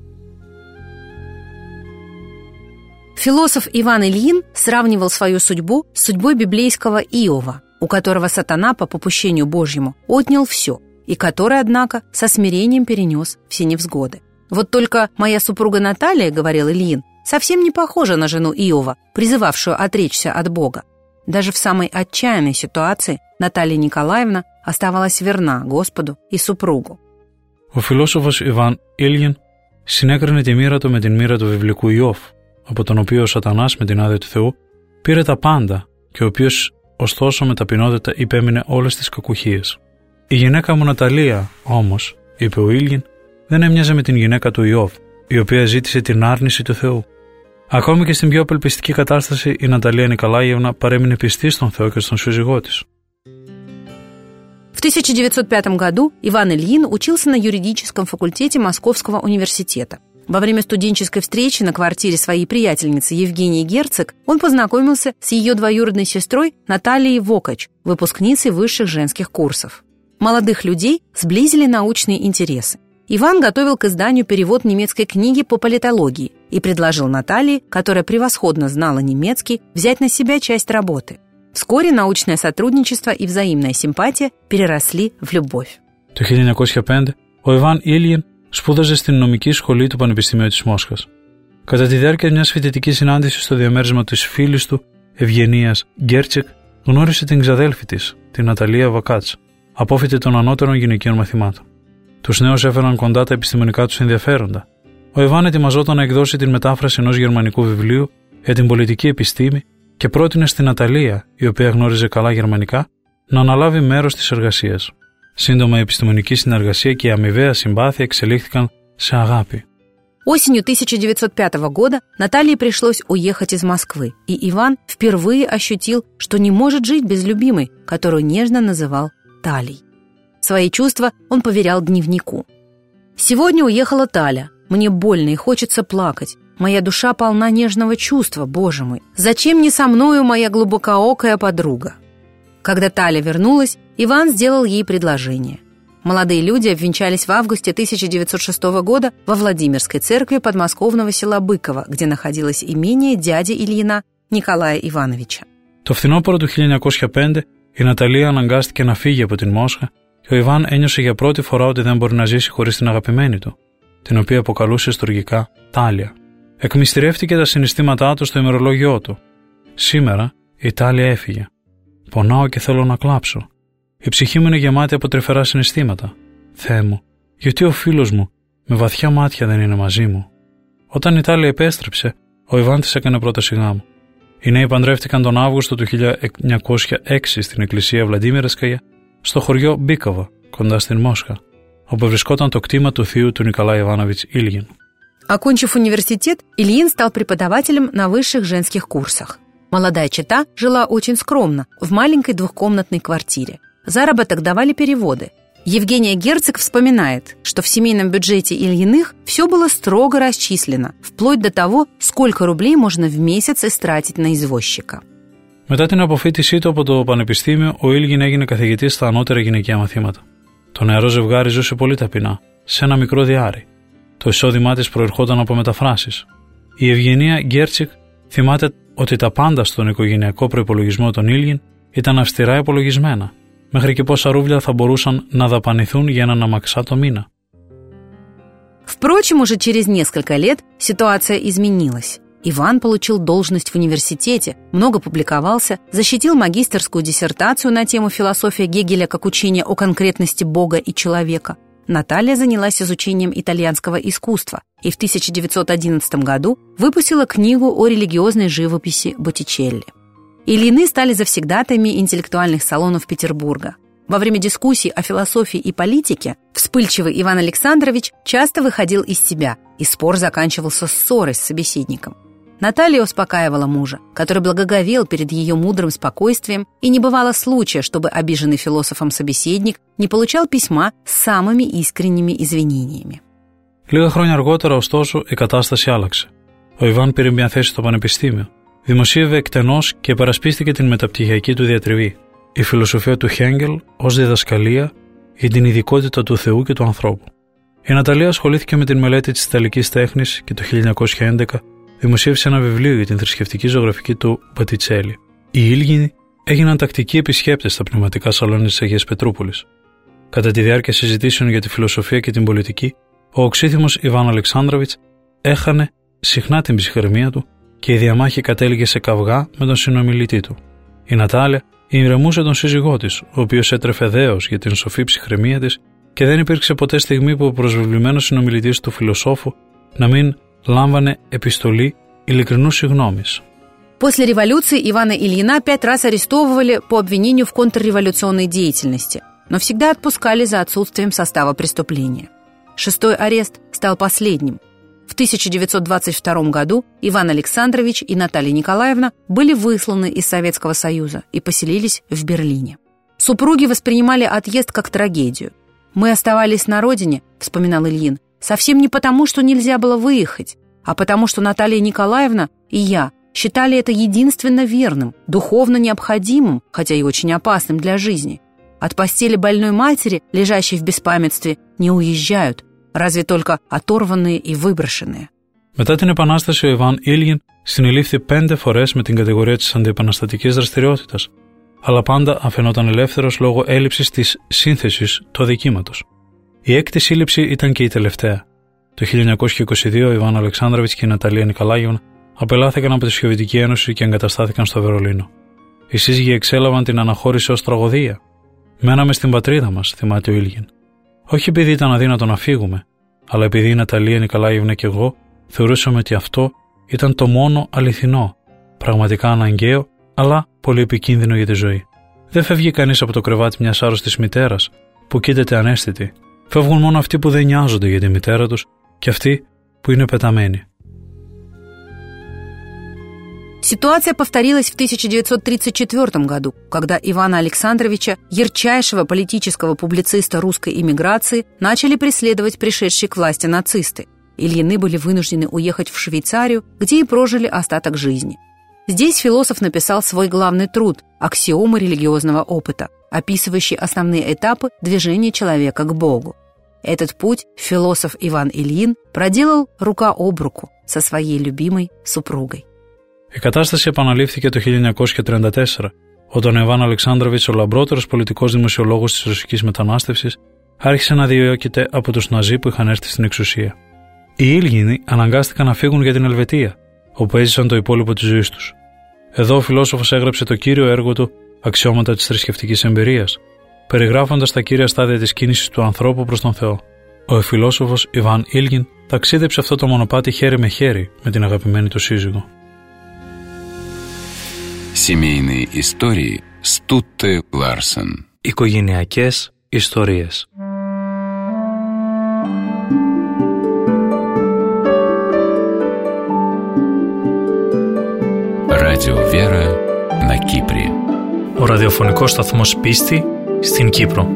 Философ Иван Ильин сравнивал свою судьбу с судьбой библейского Иова, у которого сатана по попущению Божьему отнял все, и который, однако, со смирением перенес все невзгоды. «Вот только моя супруга Наталья, — говорил Ильин, — совсем не похожа на жену Иова, призывавшую отречься от Бога. Даже в самой отчаянной ситуации Наталья Николаевна оставалась верна Господу и супругу. Ο φιλόσοφος Ιβάν Ήλγιν συνέκρινε τη μοίρα του με την μοίρα του βιβλικού Ιώβ, από τον οποίο ο Σατανάς με την άδεια του Θεού πήρε τα πάντα και ο οποίος ωστόσο με ταπεινότητα υπέμεινε όλες τις κακουχίες. Η γυναίκα μου Ναταλία όμως, είπε ο Ήλγιν, δεν έμοιαζε με την γυναίκα του Ιώβ, η οποία ζήτησε την άρνηση του Θεού. Ακόμη και στην πιο απελπιστική κατάσταση η Наталья Николаевна παρέμεινε πιστή στον Θεό και στον σύζυγό της. В 1905 году Иван Ильин учился на юридическом факультете Московского университета. Во время студенческой встречи на квартире своей приятельницы Евгении Герцог он познакомился с ее двоюродной сестрой Натальей Вокач, выпускницей высших женских курсов. Молодых людей сблизили научные интересы. Иван готовил к изданию перевод немецкой книги по политологии и предложил Наталье, которая превосходно знала немецкий, взять на себя часть работы. Вскоре научное сотрудничество и взаимная симпатия переросли в любовь. Το 1905 ο Ιβάν Ήλγιν σπούδαζε στην νομική σχολή του Πανεπιστημίου της Μόσχας. Κατά τη διάρκεια μιας φοιτητικής συνάντησης στο διαμέρισμα της φίλης του, Ευγενίας Γκέρτσεκ, γνώρισε την ξαδέλφη της, την Ναταλία Βακάτς, απόφοιτη των ανώτερων γυναικείων μαθημάτων. Τους νέους έφεραν κοντά τα επιστημονικά τους ενδιαφέροντα. Ο Ιβάν ετοιμαζόταν να εκδώσει την μετάφραση ενός γερμανικού βιβλίου για την πολιτική επιστήμη και πρότεινε στην Ναταλία, η οποία γνώριζε καλά γερμανικά, να αναλάβει μέρος της εργασίας. Σύντομα η επιστημονική συνεργασία και η αμοιβαία συμπάθεια εξελίχθηκαν σε αγάπη. Осенью 1905 года Наталье пришлось уехать из Москвы, и Иван впервые ощутил, что не может жить без любимой, которую нежно называл Талей. Свои чувства он поверял дневнику. «Сегодня уехала Таля. Мне больно и хочется плакать. Моя душа полна нежного чувства, Боже мой. Зачем не со мною моя глубокоокая подруга?» Когда Таля вернулась, Иван сделал ей предложение. Молодые люди обвенчались в августе 1906 года во Владимирской церкви подмосковного села Быково, где находилось имение дяди Ильина Николая Ивановича. Το φθινόπωρο του 1905 η Ναταλία αναγκάστηκε να φύγει από την Μόσχα και ο Ιβάν ένιωσε για πρώτη φορά ότι δεν μπορεί να ζήσει χωρίς την αγαπημένη του, την οποία αποκαλούσε στοργικά Τάλια. Εκμυστηρεύτηκε τα συναισθήματά του στο ημερολόγιό του. Σήμερα η Τάλια έφυγε. Πονάω και θέλω να κλάψω. Η ψυχή μου είναι γεμάτη από τρυφερά συναισθήματα. Θεέ μου, γιατί ο φίλος μου με βαθιά μάτια δεν είναι μαζί μου. Όταν η Τάλια επέστρεψε, ο Ιβάν της έκανε πρόταση γάμου. Οι νέοι παντρεύτηκαν τον Αύγουστο του 1906 στην εκκλησία Βλαντίμιρσκaya, στο χωριό Μπίκοβο, κοντά στην Μόσχα, όπου βρισκόταν το κτήμα του θείου του Николая Ивановича Ильин. Окончив университет, Ильин стал преподавателем на высших женских курсах. Молодая чета жила очень скромно, в маленькой двухкомнатной квартире. Заработок давали переводы. Евгения Герцог вспоминает, что в семейном бюджете Ильиных все было строго расчислено, вплоть до того, сколько рублей можно в месяц истратить на извозчика. Μετά την αποφοίτησή του από το πανεπιστήμιο, ο Ήλγιν έγινε καθηγητής στα ανώτερα γυναικεία μαθήματα. Το νεαρό ζευγάρι ζούσε πολύ ταπεινά, σε ένα μικρό διάρρη. Το εισόδημά της προερχόταν από μεταφράσεις. Η Ευγενία Γκέρτσικ θυμάται ότι τα πάντα στον οικογενειακό προϋπολογισμό των Ήλγιν ήταν αυστηρά υπολογισμένα, μέχρι και πόσα ρούβλια θα μπορούσαν να δαπανηθούν για έναν αμαξά το μήνα. Впрочем, уже через несколько лет ситуация изменилась. Иван получил должность в университете, много публиковался, защитил магистерскую диссертацию на тему «Философия Гегеля как учение о конкретности Бога и человека». Наталья занялась изучением итальянского искусства и в 1911 году выпустила книгу о религиозной живописи Боттичелли. Ильины стали завсегдатаями интеллектуальных салонов Петербурга. Во время дискуссий о философии и политике вспыльчивый Иван Александрович часто выходил из себя, и спор заканчивался ссорой с собеседником. Наталья успокаивала мужа, который благоговел перед ее мудрым спокойствием, и не бывало случая, чтобы обиженный философом собеседник не получал письма с самыми искренними извинениями. Λίγα χρόνια αργότερα, ωστόσο, η κατάσταση άλλαξε. Ο Ιβάν πήρε μια θέση στο πανεπιστήμιο. Δημοσίευε εκτενώς και υπερασπίστηκε την μεταπτυχιακή του διατριβή, η φιλοσοφία του Χέγγελ ως διδασκαλία για την ειδικότητα του Θεού και του ανθρώπου. Η Ναταλία ασχολήθηκε με την μελέτη της Ιταλικής τέχνης και το 1911 δημοσίευσε ένα βιβλίο για την θρησκευτική ζωγραφική του Μποτιτσέλη. Οι Ήλγινοι έγιναν τακτικοί επισκέπτες στα πνευματικά σαλόνια της Αγίας Πετρούπολης. Κατά τη διάρκεια συζητήσεων για τη φιλοσοφία και την πολιτική, ο οξύθυμος Ιβάν Αλεξάνδροβιτς έχανε συχνά την ψυχραιμία του και η διαμάχη κατέληγε σε καυγά με τον συνομιλητή του. Η Νατάλια ηρεμούσε τον σύζυγό της, ο οποίος έτρεφε δέος για την σοφή ψυχραιμία της και δεν υπήρξε ποτέ στιγμή που ο προσβεβλημένος συνομιλητής του φιλοσόφου να μην лάμβανε επιστολή ειλικρινούς συγγνώμης. После революции Ивана Ильина 5 раз арестовывали по обвинению в контрреволюционной деятельности, но всегда отпускали за отсутствием состава преступления. 6-й арест стал последним. В 1922 году Иван Александрович и Наталья Николаевна были высланы из Советского Союза и поселились в Берлине. Супруги воспринимали отъезд как трагедию. «Мы оставались на родине», — вспоминал Ильин, «совсем не потому, что нельзя было выехать, а потому, что Наталья Николаевна и я считали это единственно верным, духовно необходимым, хотя и очень опасным для жизни. От постели больной матери, лежащей в беспамятстве, не уезжают, разве только оторванные и выброшенные». Μετά την Επανάσταση, ο Ιβάν Ήλγιν συνελήφθη 5 φορές με την κατηγορία της αντιεπαναστατικής δραστηριότητας, αλλά πάντα αφαινόταν ελεύθερος λόγω έλλειψης της σύνθεσης του αδικήματος. Η έκτη σύλληψη ήταν και η τελευταία. Το 1922 ο Ιβάν Αλεξάνδροβιτς και η Ναταλία Νικολάιευνα απελάθηκαν από τη Σοβιετική Ένωση και εγκαταστάθηκαν στο Βερολίνο. Οι σύζυγοι εξέλαβαν την αναχώρηση ως τραγωδία. «Μέναμε στην πατρίδα μας», θυμάται ο Ήλγιν. Όχι επειδή ήταν αδύνατο να φύγουμε, αλλά επειδή η Ναταλία Νικολάιευνα και εγώ θεωρούσαμε ότι αυτό ήταν το μόνο αληθινό, πραγματικά αναγκαίο, αλλά πολύ επικίνδυνο για τη ζωή. Δεν φεύγει κανείς από το κρεβάτι μιας άρρωστης μητέρας που κοίταται ανέστητη. Φεύγουν μόνο αυτοί που δεν νοιάζονται για τη μητέρα τους και αυτοί που είναι πεταμένοι. Ситуация повторилась в 1934 году, когда Ивана Александровича, ярчайшего политического публициста русской эмиграции, начали преследовать пришедшие к власти нацисты. Ильины были вынуждены уехать в Швейцарию, где и прожили остаток жизни. Здесь философ написал свой главный труд «Аксиомы религиозного опыта», описывающий основные этапы движения человека к Богу. Этот путь философ Иван Ильин проделал рука об руку со своей любимой супругой. Η κατάσταση επαναλήφθηκε το 1934, όταν ο Ιβάν Αλεξάνδροβιτς, ο λαμπρότερος πολιτικός δημοσιολόγος της ρωσικής μετανάστευσης, άρχισε να διώκεται από τους Ναζί που είχαν έρθει στην εξουσία. Οι Ήλγινοι αναγκάστηκαν να φύγουν για την Ελβετία, όπου έζησαν το υπόλοιπο της ζωής τους. Εδώ ο φιλόσοφος έγραψε το κύριο έργο του «Αξιώματα της θρησκευτικής εμπειρίας», περιγράφοντας τα κύρια στάδια της κίνησης του ανθρώπου προς τον Θεό. Ο φιλόσοφος Ιβάν Ήλγιν ταξίδεψε αυτό το μονοπάτι χέρι με χέρι με την αγαπημένη του σύζυγο. Семейные истории с Тутте Ларсен. Οικογενειακές ιστορίες. Радио Вера на Кипре. Ο ραδιοφωνικός σταθμός Πίστη στην Κύπρο.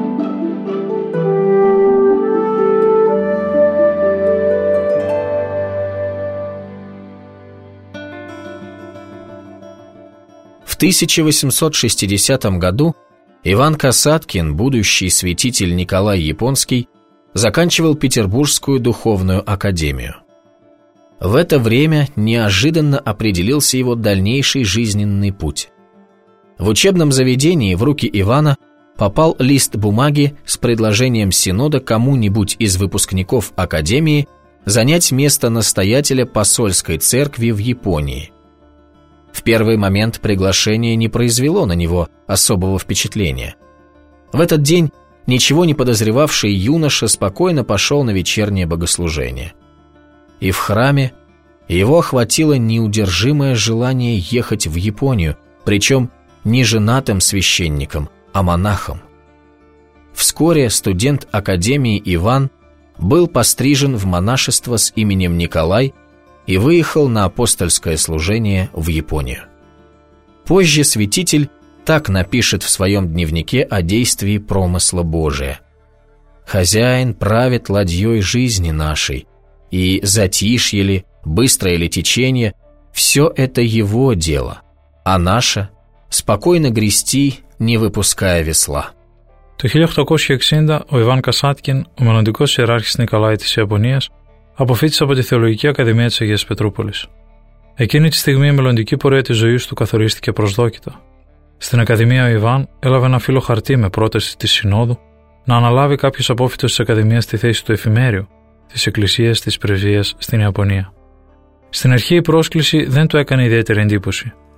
В 1860 году Иван Касаткин, будущий святитель Николай Японский, заканчивал Петербургскую духовную академию. В это время неожиданно определился его дальнейший жизненный путь. В учебном заведении в руки Ивана попал лист бумаги с предложением Синода кому-нибудь из выпускников академии занять место настоятеля посольской церкви в Японии. В первый момент приглашение не произвело на него особого впечатления. В этот день ничего не подозревавший юноша спокойно пошел на вечернее богослужение. И в храме его охватило неудержимое желание ехать в Японию, причем не женатым священником, а монахом. Вскоре студент академии Иван был пострижен в монашество с именем Николай и выехал на апостольское служение в Японию. Позже святитель так напишет в своем дневнике о действии промысла Божия. «Хозяин правит ладьей жизни нашей, и затишье ли, быстрое ли течение, все это его дело, а наше – спокойно грести, не выпуская весла». Το 1860 ο Ιβάν Κασάτκιν, ο μελλοντικός ιεράρχης Νικολάη της Ιαπωνίας, αποφοίτησε από τη Θεολογική Ακαδημία της Αγίας Πετρούπολης. Εκείνη τη στιγμή η μελλοντική πορεία της ζωής του καθορίστηκε προσδόκητα. Στην Ακαδημία ο Ιβάν έλαβε ένα φύλλο χαρτί με πρόταση της Συνόδου να αναλάβει κάποιος απόφοιτος της Ακαδημίας στη θέση του εφημέριου της Εκκλησίας της Πρεσβείας στην Ιαπωνία. Στην αρχή η πρόσκληση δεν του έκανε ιδιαίτερη εντύπωση.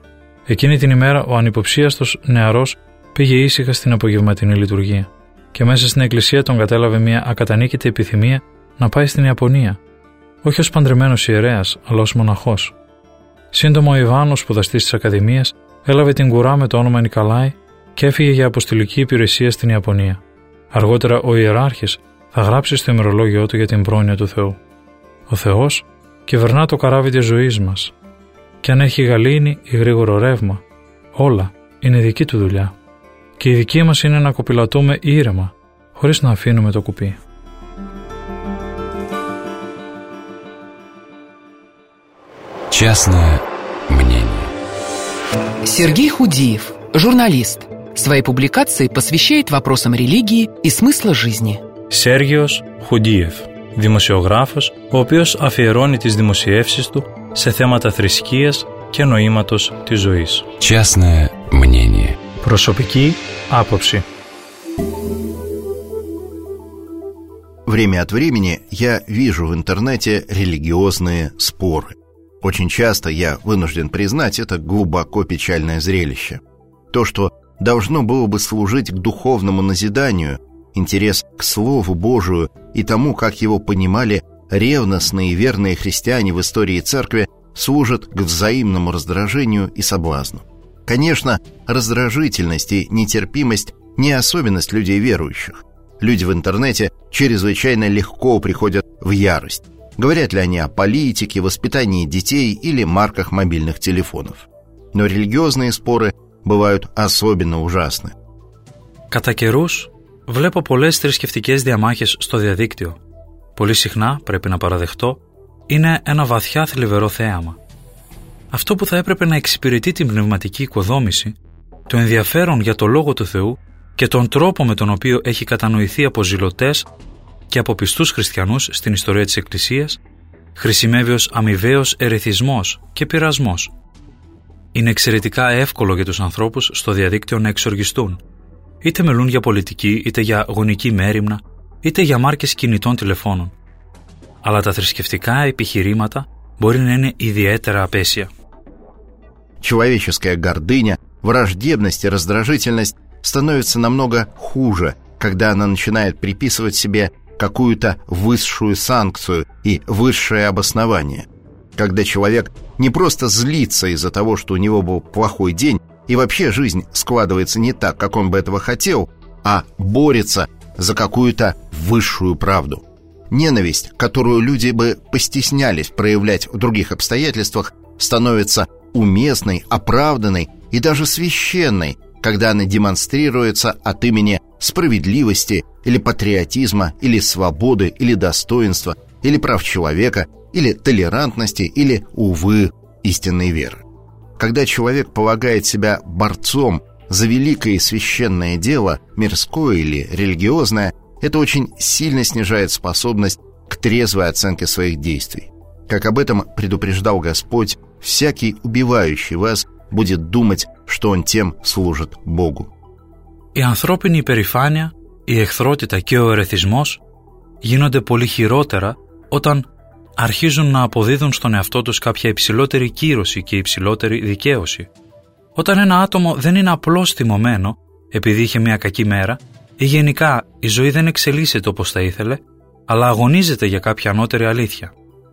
Εκείνη την ημέρα ο ανυποψίαστος νεαρός πήγε ήσυχα στην απογευματινή λειτουργία και μέσα στην εκκλησία τον κατέλαβε μια ακατανίκητη επιθυμία να πάει στην Ιαπωνία, όχι ως παντρεμένος ιερέας, αλλά ως μοναχός. Σύντομα ο Ιβάν, ο σπουδαστής της Ακαδημίας, έλαβε την κουρά με το όνομα Νικαλάη και έφυγε για αποστολική υπηρεσία στην Ιαπωνία. Αργότερα ο ιεράρχης θα γράψει στο ημερολόγιό του για την πρόνοια του Θεού. Ο Θεός κυβερνά το καράβι της ζωής μας. Και αν έχει γαλήνη ή γρήγορο ρεύμα, όλα είναι δική του δουλειά. Και η δική μας είναι να κοπηλατούμε ήρεμα, χωρίς να αφήνουμε το κουπί. Частное мнение. Сергей Худиев, журналист. Свои публикации посвящает вопросам религии и смысла жизни. Σέργιος Χουντίεφ, δημοσιογράφος, ο οποίος αφιερώνει τις δημοσιεύσεις του σε θέματα θρησκείας και νοήματος της ζωής. Частное мнение. Προσωπική άποψη. Время от времени я вижу в интернете религиозные споры. Очень часто, я вынужден признать, это глубоко печальное зрелище. То, что должно было бы служить к духовному назиданию, интерес к Слову Божию и тому, как его понимали ревностные и верные христиане в истории церкви, служит к взаимному раздражению и соблазну. Конечно, раздражительность и нетерпимость не особенность людей верующих. Люди в интернете чрезвычайно легко приходят в ярость. Говорят ли они о политике, воспитании детей или марках мобильных телефонов. Но религиозные споры бывают особенно ужасны. Κατά καιρούς, βλέπω πολλές θρησκευτικές διαμάχες στο διαδίκτυο. Πολύ συχνά, πρέπει να παραδεχτώ, είναι ένα βαθιά θλιβερό θέαμα. Αυτό που θα έπρεπε να εξυπηρετεί την πνευματική οικοδόμηση, το ενδιαφέρον για το Λόγο του Θεού και τον τρόπο με τον οποίο έχει κατανοηθεί από ζηλωτές και από πιστούς χριστιανούς στην ιστορία της Εκκλησίας, χρησιμεύει ως αμοιβαίος ερεθισμός και πειρασμός. Είναι εξαιρετικά εύκολο για τους ανθρώπους στο διαδίκτυο να εξοργιστούν, είτε μιλούν για πολιτική, είτε για γονική μέριμνα, είτε για μάρκες κινητών τηλεφώνων. Αλλά τα θρησκευτικά επιχειρήματα μπορεί να είναι ιδιαίτερα απέσια. Человеческая гордыня, враждебность и раздражительность становятся намного хуже, когда она начинает приписывать себе какую-то высшую санкцию и высшее обоснование. Когда человек не просто злится из-за того, что у него был плохой день, и вообще жизнь складывается не так, как он бы этого хотел, а борется за какую-то высшую правду. Ненависть, которую люди бы постеснялись проявлять в других обстоятельствах, становится уместной, оправданной и даже священной, когда она демонстрируется от имени справедливости или патриотизма, или свободы, или достоинства, или прав человека, или толерантности, или, увы, истинной веры. Когда человек полагает себя борцом за великое и священное дело, мирское или религиозное, это очень сильно снижает способность к трезвой оценке своих действий. Как об этом предупреждал Господь, всякий убивающий вас будет думать, что он тем служит Богу. Η ανθρώπινη υπερηφάνεια, η εχθρότητα και ο ερεθισμός γίνονται πολύ χειρότερα όταν αρχίζουν να αποδίδουν στον εαυτό τους κάποια υψηλότερη κύρωση και υψηλότερη δικαίωση. Όταν ένα άτομο δεν είναι απλώς θυμωμένο επειδή είχε μια κακή μέρα ή γενικά η ζωή δεν εξελίσσεται όπως θα ήθελε, αλλά αγωνίζεται για κάποια ανώτερη αλήθεια.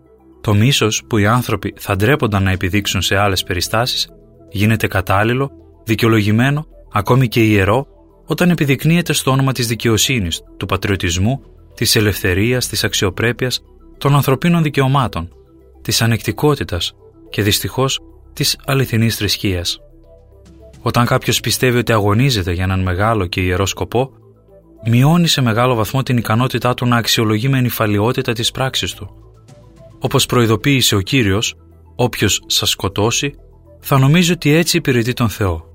Το μίσος που οι άνθρωποι θα ντρέπονταν να επιδείξουν σε άλλες περιστάσεις γίνεται κατάλληλο, δικαιολογημένο, ακόμη και ιερό, όταν επιδεικνύεται στο όνομα της δικαιοσύνης, του πατριωτισμού, της ελευθερίας, της αξιοπρέπειας, των ανθρωπίνων δικαιωμάτων, της ανεκτικότητας και δυστυχώς της αληθινής θρησκείας. Όταν κάποιος πιστεύει ότι αγωνίζεται για έναν μεγάλο και ιερό σκοπό, μειώνει σε μεγάλο βαθμό την ικανότητά του να αξιολογεί με νηφαλιότητα τις πράξεις του. Όπως προειδοποίησε ο Κύριος, όποιος σας σκοτώσει, θα νομίζει ότι έτσι υπηρετεί τον Θεό.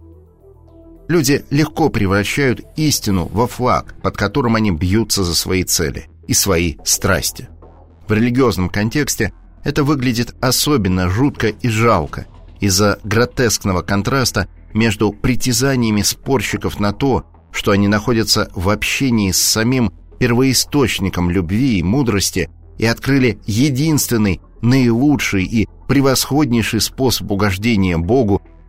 Люди легко превращают истину во флаг, под которым они бьются за свои цели и свои страсти. В религиозном контексте это выглядит особенно жутко и жалко из-за гротескного контраста между притязаниями спорщиков на то, что они находятся в общении с самим первоисточником любви и мудрости и открыли единственный, наилучший и превосходнейший способ угождения Богу,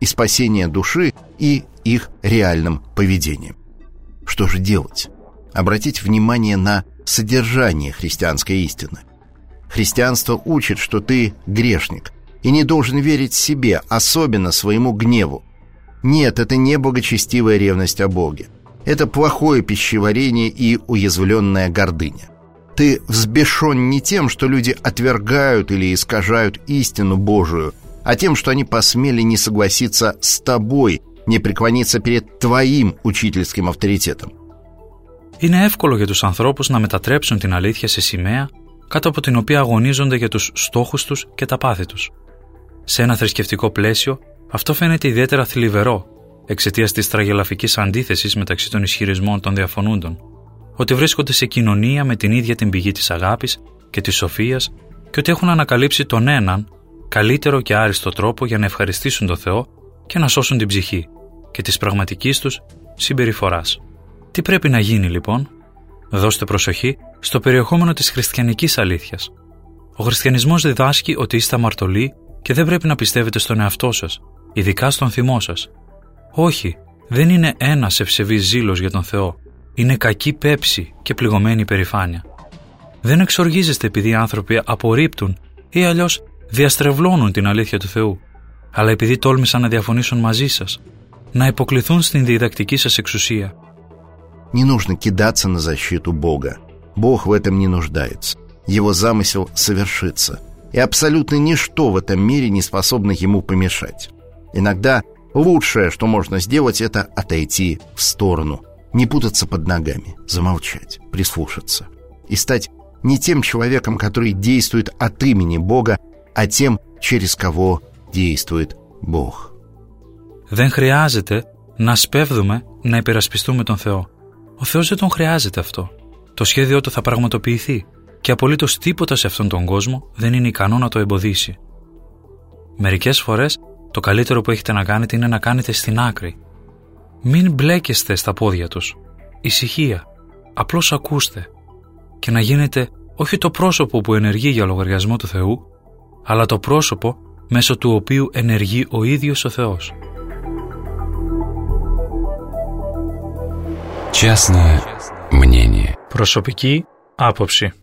и спасения души и их реальным поведением. Что же делать? Обратить внимание на содержание христианской истины. Христианство учит, что ты грешник и не должен верить себе, особенно своему гневу. Нет, это не благочестивая ревность о Боге. Это плохое пищеварение и уязвленная гордыня. Ты взбешен не тем, что люди отвергают или искажают истину Божию, а тем, что они посмели не согласиться с тобой, не преклониться перед твоим учительским авторитетом. Είναι εύκολο για τους ανθρώπους να μετατρέψουν την αλήθεια σε σημαία κάτω από την οποία αγωνίζονται για τους στόχους τους και τα πάθη τους. Σε ένα θρησκευτικό πλαίσιο, αυτό φαίνεται ιδιαίτερα θλιβερό εξαιτίας της τραγελαφικής αντίθεσης μεταξύ των ισχυρισμών των διαφωνούντων, ότι βρίσκονται σε κοινωνία με την ίδια την πηγή της αγάπης και της σοφίας και ότι έχουν ανακαλύψει τον έναν καλύτερο και άριστο τρόπο για να ευχαριστήσουν τον Θεό και να σώσουν την ψυχή και της πραγματικής τους συμπεριφοράς. Τι πρέπει να γίνει λοιπόν? Δώστε προσοχή στο περιεχόμενο της χριστιανικής αλήθειας. Ο χριστιανισμός διδάσκει ότι είστε αμαρτωλοί και δεν πρέπει να πιστεύετε στον εαυτό σας, ειδικά στον θυμό σας. Όχι, δεν είναι ένας ευσεβής ζήλος για τον Θεό. Είναι κακή πέψη και πληγωμένη υπερηφάνεια. Δεν εξοργίζεστε επειδή οι άνθρωποι απορρίπτουν ή αλλιώς διαστρεβλώνουν την αλήθεια του Θεού, αλλά επειδή τόλμησαν να διαφωνήσουν μαζί σας, να υποκληθούν στην διδακτική σας εξουσία. Не нужно кидаться на защиту Бога. Бог в этом не нуждается. Его замысел совершится, и абсолютно ничто в этом мире не способно ему помешать. Иногда лучшее, что можно сделать, это отойти в сторону, не путаться под ногами, замолчать, прислушаться и стать не тем человеком, который действует от имени Бога, а тем, через кого действует Бог. Δεν χρειάζεται να σπέβδουμε να υπερασπιστούμε τον Θεό. Ο Θεός δεν τον χρειάζεται αυτό. Το σχέδιό του θα πραγματοποιηθεί και απολύτως τίποτα σε αυτόν τον κόσμο δεν είναι ικανό να το εμποδίσει. Μερικές φορές το καλύτερο που έχετε να κάνετε είναι να κάνετε στην άκρη. Μην μπλέκεστε στα πόδια τους. Ησυχία. Απλώς ακούστε. Και να γίνετε όχι το πρόσωπο που ενεργεί για λογαριασμό του Θεού, αλλά το πρόσωπο μέσω του οποίου ενεργεί ο ίδιος ο Θεός. Частное мнение. Προσωπική άποψη.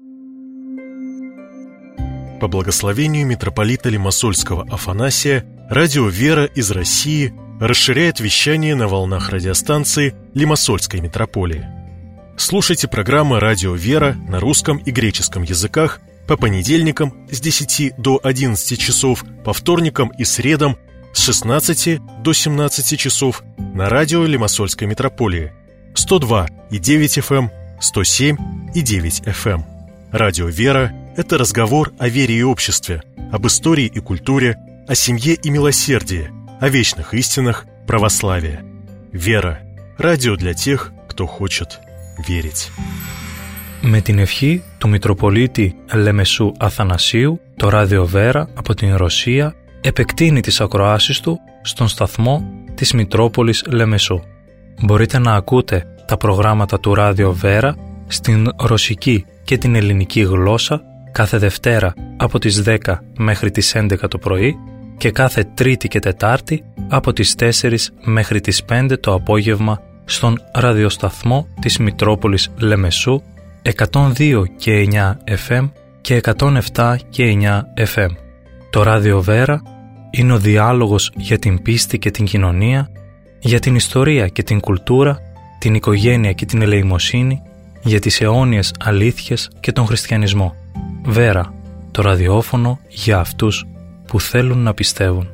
По благословению митрополита Лимассольского Афанасия, радио «Вера» из России расширяет вещание на волнах радиостанции Лимассольской митрополии. Слушайте программы «Радио «Вера» на русском и греческом языках по понедельникам с 10 до 11 часов, по вторникам и средам с 16 до 17 часов на радио Лимассольской митрополии 102,9 FM, 107,9 FM. Радио «Вера» — это разговор о вере и обществе, об истории и культуре, о семье и милосердии, о вечных истинах православия. «Вера» — радио для тех, кто хочет верить. Με την ευχή του Μητροπολίτη Λεμεσού Αθανασίου, το ράδιο Βέρα από την Ρωσία επεκτείνει τις ακροάσεις του στον σταθμό της Μητρόπολης Λεμεσού. Μπορείτε να ακούτε τα προγράμματα του ράδιο Βέρα στην ρωσική και την ελληνική γλώσσα κάθε Δευτέρα από τις 10 μέχρι τις 11 το πρωί και κάθε Τρίτη και Τετάρτη από τις 4 μέχρι τις 5 το απόγευμα στον ραδιοσταθμό της Μητρόπολης Λεμεσού 102 και 9 FM και 107 και 9 FM. Το ράδιο Βέρα είναι ο διάλογος για την πίστη και την κοινωνία, για την ιστορία και την κουλτούρα, την οικογένεια και την ελεημοσύνη, για τις αιώνιες αλήθειες και τον χριστιανισμό. Βέρα, το ραδιόφωνο για αυτούς που θέλουν να πιστεύουν.